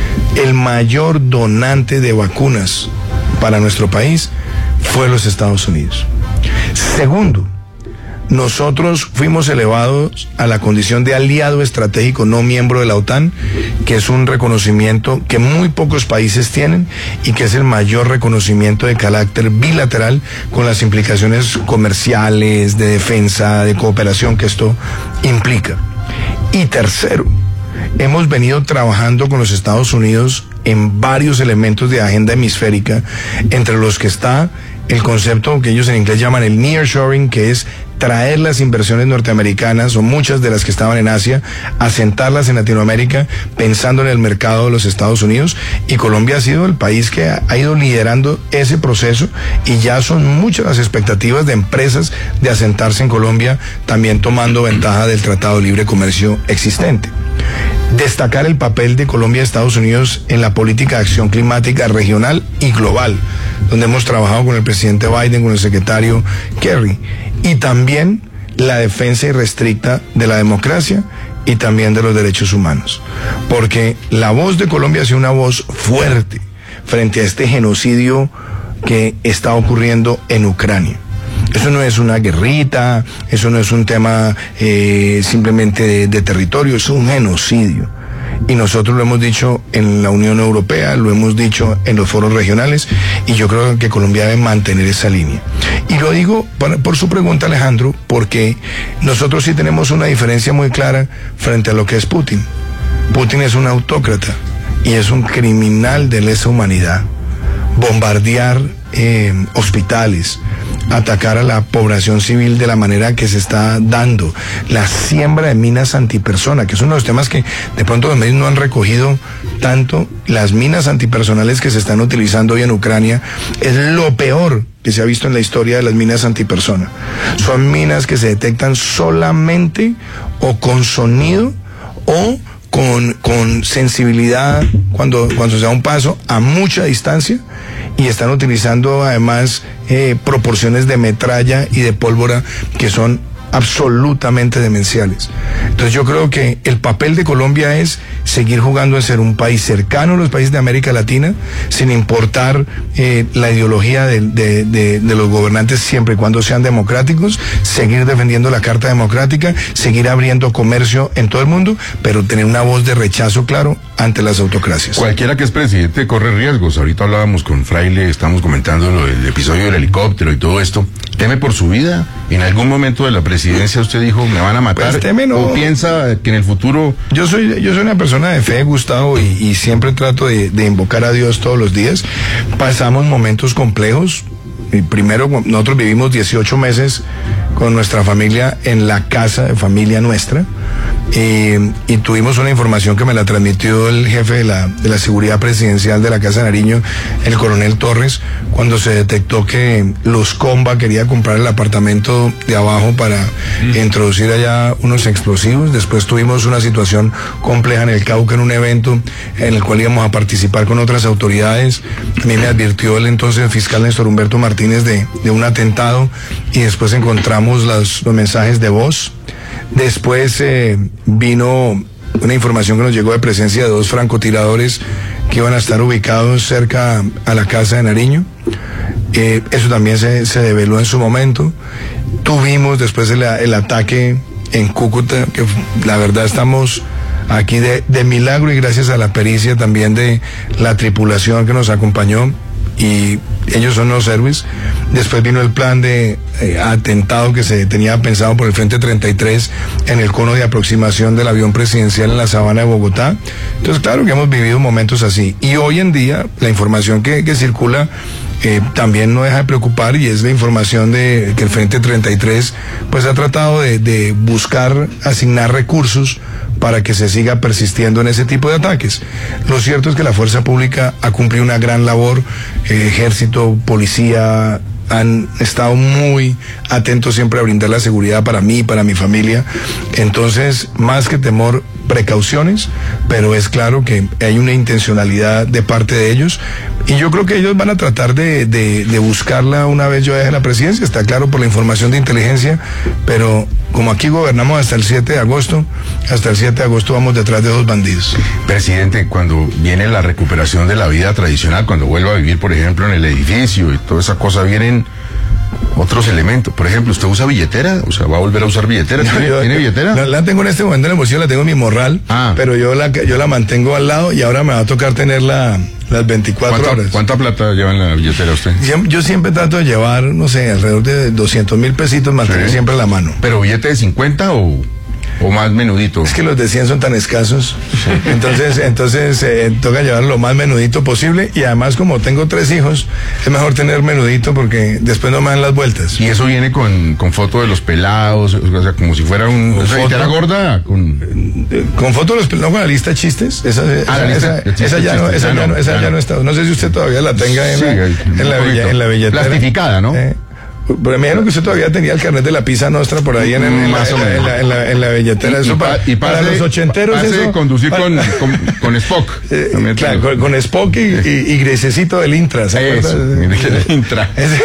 El mayor donante de vacunas para nuestro país fue los Estados Unidos. Segundo, nosotros fuimos elevados a la condición de aliado estratégico no miembro de la OTAN, que es un reconocimiento que muy pocos países tienen y que es el mayor reconocimiento de carácter bilateral con las implicaciones comerciales, de defensa, de cooperación que esto implica. Y tercero, hemos venido trabajando con los Estados Unidos en varios elementos de agenda hemisférica, entre los que está el concepto que ellos en inglés llaman el nearshoring, que es traer las inversiones norteamericanas o muchas de las que estaban en Asia, asentarlas en Latinoamérica pensando en el mercado de los Estados Unidos, y Colombia ha sido el país que ha, ha ido liderando ese proceso, y ya son muchas las expectativas de empresas de asentarse en Colombia, también tomando ventaja del Tratado de Libre Comercio existente. Destacar el papel de Colombia y Estados Unidos en la política de acción climática regional y global, donde hemos trabajado con el presidente Biden, con el secretario Kerry, y también la defensa irrestricta de la democracia y también de los derechos humanos. Porque la voz de Colombia ha sido una voz fuerte frente a este genocidio que está ocurriendo en Ucrania. Eso no es una guerrita, eso no es un tema eh, simplemente de, de territorio, es un genocidio. Y nosotros lo hemos dicho en la Unión Europea, lo hemos dicho en los foros regionales, y yo creo que Colombia debe mantener esa línea. Y lo digo por, por su pregunta, Alejandro, porque nosotros sí tenemos una diferencia muy clara frente a lo que es Putin. Putin es un autócrata y es un criminal de lesa humanidad. Bombardear eh, hospitales, atacar a la población civil de la manera que se está dando, la siembra de minas antipersona, que es uno de los temas que de pronto los medios no han recogido tanto. Las minas antipersonales que se están utilizando hoy en Ucrania es lo peor que se ha visto en la historia de las minas antipersona. Son minas que se detectan solamente o con sonido o con, con sensibilidad cuando, cuando se da un paso a mucha distancia, y están utilizando además eh, proporciones de metralla y de pólvora que son absolutamente demenciales. Entonces yo creo que el papel de Colombia es seguir jugando en ser un país cercano a los países de América Latina, sin importar eh, la ideología de, de, de, de los gobernantes, siempre y cuando sean democráticos, seguir defendiendo la Carta Democrática, seguir abriendo comercio en todo el mundo, pero tener una voz de rechazo claro ante las autocracias. Cualquiera que es presidente corre riesgos. Ahorita hablábamos con Fraile, estamos comentando lo del episodio del helicóptero y todo esto. ¿Teme por su vida? ¿En algún momento de la presidencia usted dijo, me van a matar? Pues teme no. ¿O piensa que en el futuro...? Yo soy, yo soy una persona de fe, Gustavo, y, y siempre trato de, de invocar a Dios todos los días. Pasamos momentos complejos. Y primero, nosotros vivimos dieciocho meses con nuestra familia en la casa de familia nuestra, y, y tuvimos una información que me la transmitió el jefe de la, de la seguridad presidencial de la Casa de Nariño, el coronel Torres, cuando se detectó que Los Comba quería comprar el apartamento de abajo para mm. introducir allá unos explosivos. Después tuvimos una situación compleja en el Cauca, en un evento en el cual íbamos a participar con otras autoridades. A mí me advirtió el entonces fiscal Néstor Humberto Martínez de, de un atentado, y después encontramos las, los mensajes de voz. Después eh, vino una información que nos llegó de presencia de dos francotiradores que iban a estar ubicados cerca a la Casa de Nariño. Eh, eso también se, se develó en su momento. Tuvimos después el, el ataque en Cúcuta, que la verdad estamos aquí de, de milagro, y gracias a la pericia también de la tripulación que nos acompañó, y ellos son los héroes. Después vino el plan de eh, atentado que se tenía pensado por el Frente treinta y tres en el cono de aproximación del avión presidencial en la sabana de Bogotá. Entonces, claro que hemos vivido momentos así. Y hoy en día, la información que, que circula eh, también no deja de preocupar, y es la información de que el Frente treinta y tres pues ha tratado de, de buscar asignar recursos para que se siga persistiendo en ese tipo de ataques. Lo cierto es que la fuerza pública ha cumplido una gran labor, eh, ejército, policía, han estado muy atentos siempre a brindar la seguridad para mí, para mi familia. Entonces, más que temor, precauciones, pero es claro que hay una intencionalidad de parte de ellos, y yo creo que ellos van a tratar de, de, de buscarla una vez yo deje la presidencia, está claro por la información de inteligencia, pero como aquí gobernamos hasta el siete de agosto, hasta el siete de agosto vamos detrás de dos bandidos. Presidente, cuando viene la recuperación de la vida tradicional, cuando vuelva a vivir, por ejemplo, en el edificio y toda esa cosa, vienen otros elementos. Por ejemplo, ¿usted usa billetera? O sea, ¿va a volver a usar billetera? ¿Tiene, yo, ¿tiene billetera? La, la tengo en este momento en el bolsillo, la tengo en mi morral, ah. pero yo la, yo la mantengo al lado, y ahora me va a tocar tenerla las veinticuatro horas. ¿Cuánta plata lleva en la billetera usted? Yo, yo siempre trato de llevar, no sé, alrededor de doscientos mil pesitos, mantener sí. siempre la mano. ¿Pero billete de cincuenta o...? ¿O más menudito? Es que los de cien son tan escasos. Entonces, entonces eh, toca llevar lo más menudito posible, y además, como tengo tres hijos, es mejor tener menudito porque después no me dan las vueltas. ¿Y eso viene con, con foto de los pelados? O sea, como si fuera un... ¿Esa billetera gorda? Con... con foto de los pelados, no, con la lista de chistes. Esa, ah, esa, lista, esa, esa ya no, esa ya no, esa ya no está. No sé si usted todavía la tenga en, sí, la, en, la, billa, en la billetera. Plastificada, ¿no? Eh, Pero me imagino que usted todavía tenía el carnet de la Pizza Nostra por ahí en, en, en, la, en, la, en, la, en, la, en la billetera. Eso y, para, y para los ochenteros. Eso, de conducir para, con, con, con Spock. Eh, claro, con, con Spock y, y, y Gresecito del Intra. ¿Se eso, acuerda? El Intra. Ese,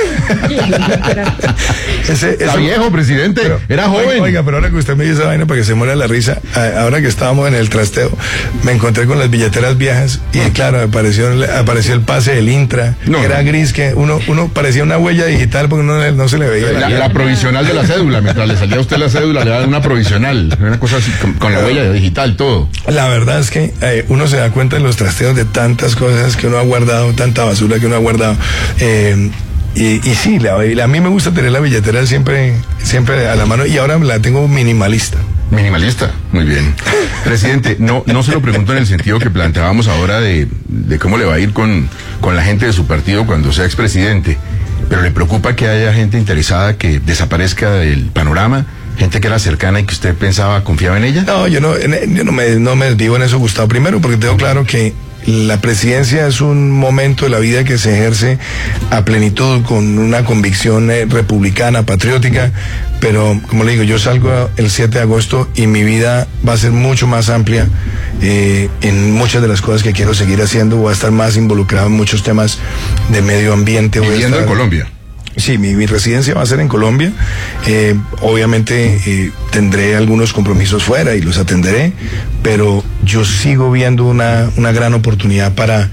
ese, Está eso, viejo, presidente. Pero, era joven. Oiga, pero ahora que usted me dice esa vaina para que se muera la risa, ahora que estábamos en el trasteo, me encontré con las billeteras viejas y claro, apareció, apareció el pase del Intra. No, era no. gris, que uno, uno parecía una huella digital porque no, no se le veía. La, la provisional de la cédula, mientras le salía a usted la cédula, le daban una provisional, una cosa así, con, con la huella digital, todo. La verdad es que eh, uno se da cuenta en los trasteos de tantas cosas que uno ha guardado, tanta basura que uno ha guardado. Eh, y, y sí, la, a mí me gusta tener la billetera siempre, siempre a la mano, y ahora la tengo minimalista. Minimalista, muy bien. Presidente, no, no se lo pregunto en el sentido que planteábamos ahora de, de cómo le va a ir con, con la gente de su partido cuando sea expresidente. Pero le preocupa que haya gente interesada que desaparezca del panorama, gente que era cercana y que usted pensaba, confiaba en ella. No, yo no, yo no me, no me desvivo en eso, Gustavo. Primero, porque tengo claro que la presidencia es un momento de la vida que se ejerce a plenitud con una convicción eh, republicana, patriótica, pero como le digo, yo salgo el siete de agosto y mi vida va a ser mucho más amplia eh, en muchas de las cosas que quiero seguir haciendo. Voy a estar más involucrado en muchos temas de medio ambiente. Viviendo estar... en Colombia. Sí, mi, mi residencia va a ser en Colombia. Eh, obviamente eh, tendré algunos compromisos fuera y los atenderé, pero yo sigo viendo una, una gran oportunidad para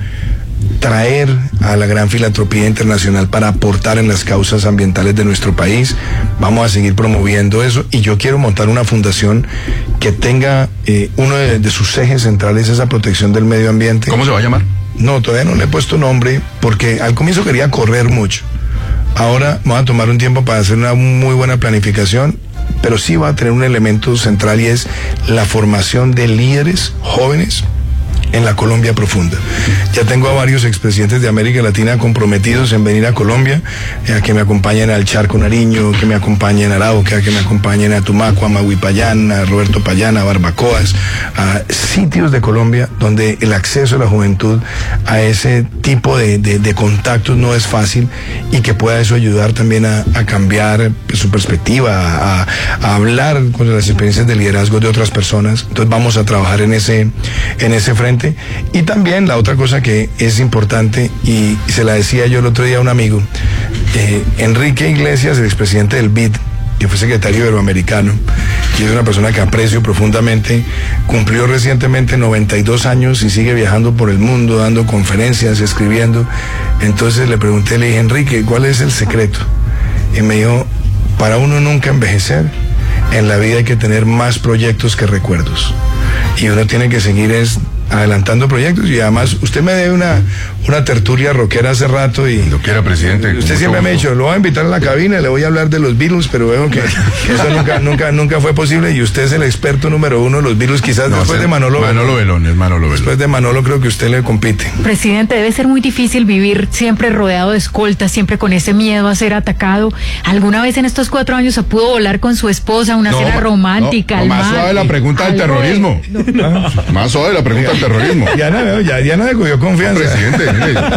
traer a la gran filantropía internacional para aportar en las causas ambientales de nuestro país. Vamos a seguir promoviendo eso, y yo quiero montar una fundación que tenga eh, uno de, de sus ejes centrales esa protección del medio ambiente. ¿Cómo se va a llamar? No, todavía no le he puesto nombre porque al comienzo quería correr mucho. Ahora vamos a tomar un tiempo para hacer una muy buena planificación, pero sí va a tener un elemento central, y es la formación de líderes jóvenes en la Colombia profunda. Ya tengo a varios expresidentes de América Latina comprometidos en venir a Colombia, eh, a que me acompañen al Charco Nariño, que me acompañen a Arauca, que me acompañen a Tumaco, a Maguipayán, a Roberto Payán, a Barbacoas, a sitios de Colombia donde el acceso de la juventud a ese tipo de, de, de contactos no es fácil, y que pueda eso ayudar también a, a cambiar su perspectiva, a, a hablar con las experiencias de liderazgo de otras personas. Entonces vamos a trabajar en ese, en ese frente. Y también la otra cosa que es importante, y se la decía yo el otro día a un amigo, eh, Enrique Iglesias, el expresidente del B I D, que fue secretario iberoamericano, y es una persona que aprecio profundamente, cumplió recientemente noventa y dos años y sigue viajando por el mundo, dando conferencias, escribiendo. Entonces le pregunté, le dije, Enrique, ¿cuál es el secreto? Y me dijo, para uno nunca envejecer, en la vida hay que tener más proyectos que recuerdos. Y uno tiene que seguir es adelantando proyectos, y además usted me debe una, una tertulia rockera hace rato y... Lo quiera, presidente. Usted siempre me ha dicho, lo voy a invitar a la cabina, le voy a hablar de los Beatles, pero veo que, que eso nunca, nunca, nunca fue posible, y usted es el experto número uno de los Beatles, quizás no, después de Manolo Manolo Belón, es Manolo Belón. Después de Manolo creo que usted le compite. Presidente, debe ser muy difícil vivir siempre rodeado de escoltas, siempre con ese miedo a ser atacado. ¿Alguna vez en estos cuatro años se pudo volar con su esposa, una no, cena romántica? No, no, más suave la pregunta del terrorismo. De... No, no. Más suave la pregunta del terrorismo. Diana, ya, Diana le cogió confianza. No, presidente.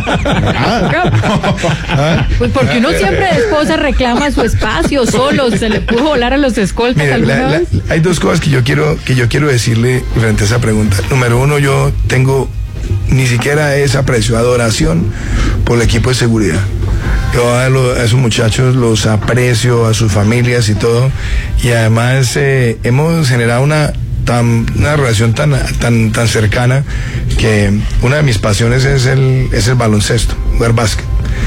ah. Pues porque uno siempre de esposa reclama su espacio solo, se le pudo volar a los escoltas. Mire, alguna la, vez. La, hay dos cosas que yo quiero que yo quiero decirle frente a esa pregunta. Número uno, yo tengo ni siquiera esa aprecio, adoración por el equipo de seguridad. Yo a, lo, a esos muchachos los aprecio, a sus familias y todo, y además eh, hemos generado una tan, una relación tan tan tan cercana que una de mis pasiones es el es el baloncesto, jugar básquet.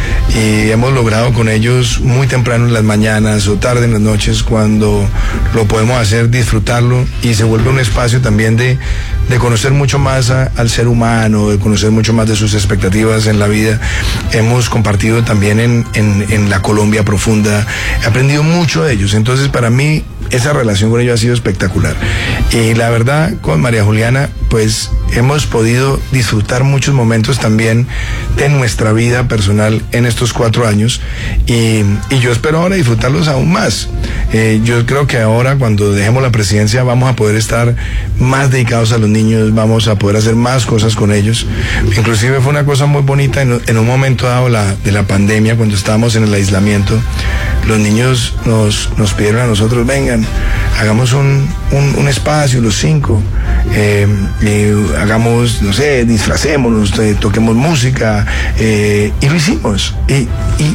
Y hemos logrado con ellos muy temprano en las mañanas o tarde en las noches, cuando lo podemos hacer, disfrutarlo, y se vuelve un espacio también de, de conocer mucho más a, al ser humano, de conocer mucho más de sus expectativas en la vida. Hemos compartido también en, en, en la Colombia profunda, he aprendido mucho de ellos, entonces para mí esa relación con ellos ha sido espectacular. Y la verdad, con María Juliana, pues hemos podido disfrutar muchos momentos también de nuestra vida personal en estos cuatro años, y, y yo espero ahora disfrutarlos aún más. Eh, yo creo que ahora, cuando dejemos la presidencia, vamos a poder estar más dedicados a los niños, vamos a poder hacer más cosas con ellos. Inclusive fue una cosa muy bonita en, en un momento dado la, de la pandemia, cuando estábamos en el aislamiento, los niños nos, nos pidieron a nosotros, vengan, hagamos un, un, un espacio, los cinco, eh, eh, hagamos, no sé, disfracémonos, eh, toquemos música, eh, y lo hicimos. Y, y,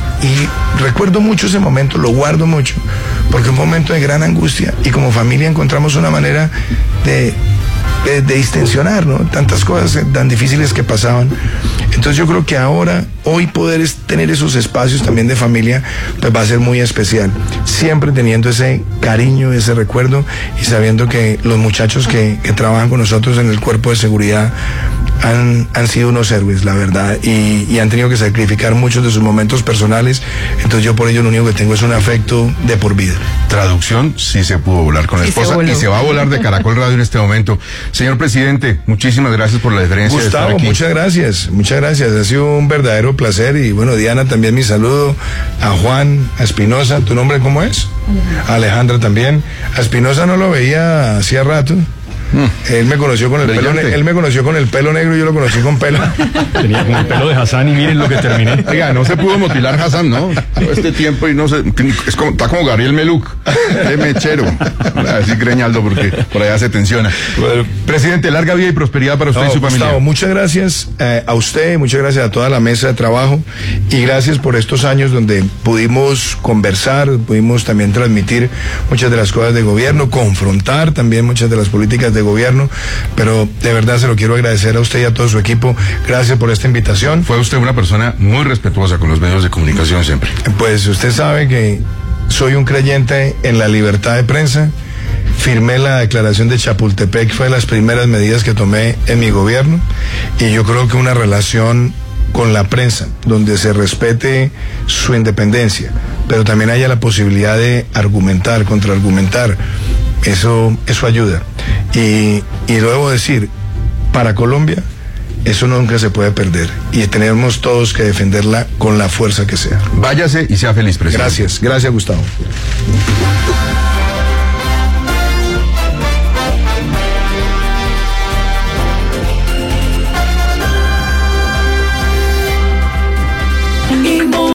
y recuerdo mucho ese momento, lo guardo mucho, porque fue un momento de gran angustia, y como familia encontramos una manera de... De, de distensionar, ¿no? Tantas cosas tan difíciles que pasaban. Entonces yo creo que ahora, hoy poder es, tener esos espacios también de familia, pues va a ser muy especial. Siempre teniendo ese cariño, ese recuerdo, y sabiendo que los muchachos que, que trabajan con nosotros en el cuerpo de seguridad han, han sido unos héroes, la verdad, y, y han tenido que sacrificar muchos de sus momentos personales. Entonces yo por ello lo único que tengo es un afecto de por vida. Traducción, sí se pudo volar con la sí esposa, se y se va a volar de Caracol Radio en este momento. Señor presidente, muchísimas gracias por la deferencia Gustavo, de estar aquí. muchas gracias, muchas gracias. Ha sido un verdadero placer. Y bueno, Diana, también mi saludo. A Juan, a Espinosa, ¿tu nombre cómo es? Alejandra, Alejandra también. A Espinosa no lo veía hacía rato. Mm. Él me conoció con el pelo ne- él me conoció con el pelo negro y yo lo conocí con pelo. Tenía con el pelo de Hassan, y miren lo que terminé. Oiga, no se pudo motilar Hassan, ¿no? Todo este tiempo, y no se, es como, está como Gabriel Meluc, de mechero. Así Greñaldo, porque por allá se tensiona. Bueno, presidente, larga vida y prosperidad para usted no, y su familia. Gustavo, muchas gracias eh, a usted, muchas gracias a toda la mesa de trabajo, y gracias por estos años donde pudimos conversar, pudimos también transmitir muchas de las cosas de gobierno, confrontar también muchas de las políticas de gobierno, pero de verdad se lo quiero agradecer a usted y a todo su equipo. Gracias por esta invitación. Fue usted una persona muy respetuosa con los medios de comunicación siempre. Pues usted sabe que soy un creyente en la libertad de prensa. Firmé la declaración de Chapultepec, fue de las primeras medidas que tomé en mi gobierno, y yo creo que una relación con la prensa donde se respete su independencia, pero también haya la posibilidad de argumentar, contraargumentar, eso, eso ayuda. Y, y lo debo decir, para Colombia eso nunca se puede perder, y tenemos todos que defenderla con la fuerza que sea. Váyase y sea feliz, presidente. Gracias, gracias, Gustavo.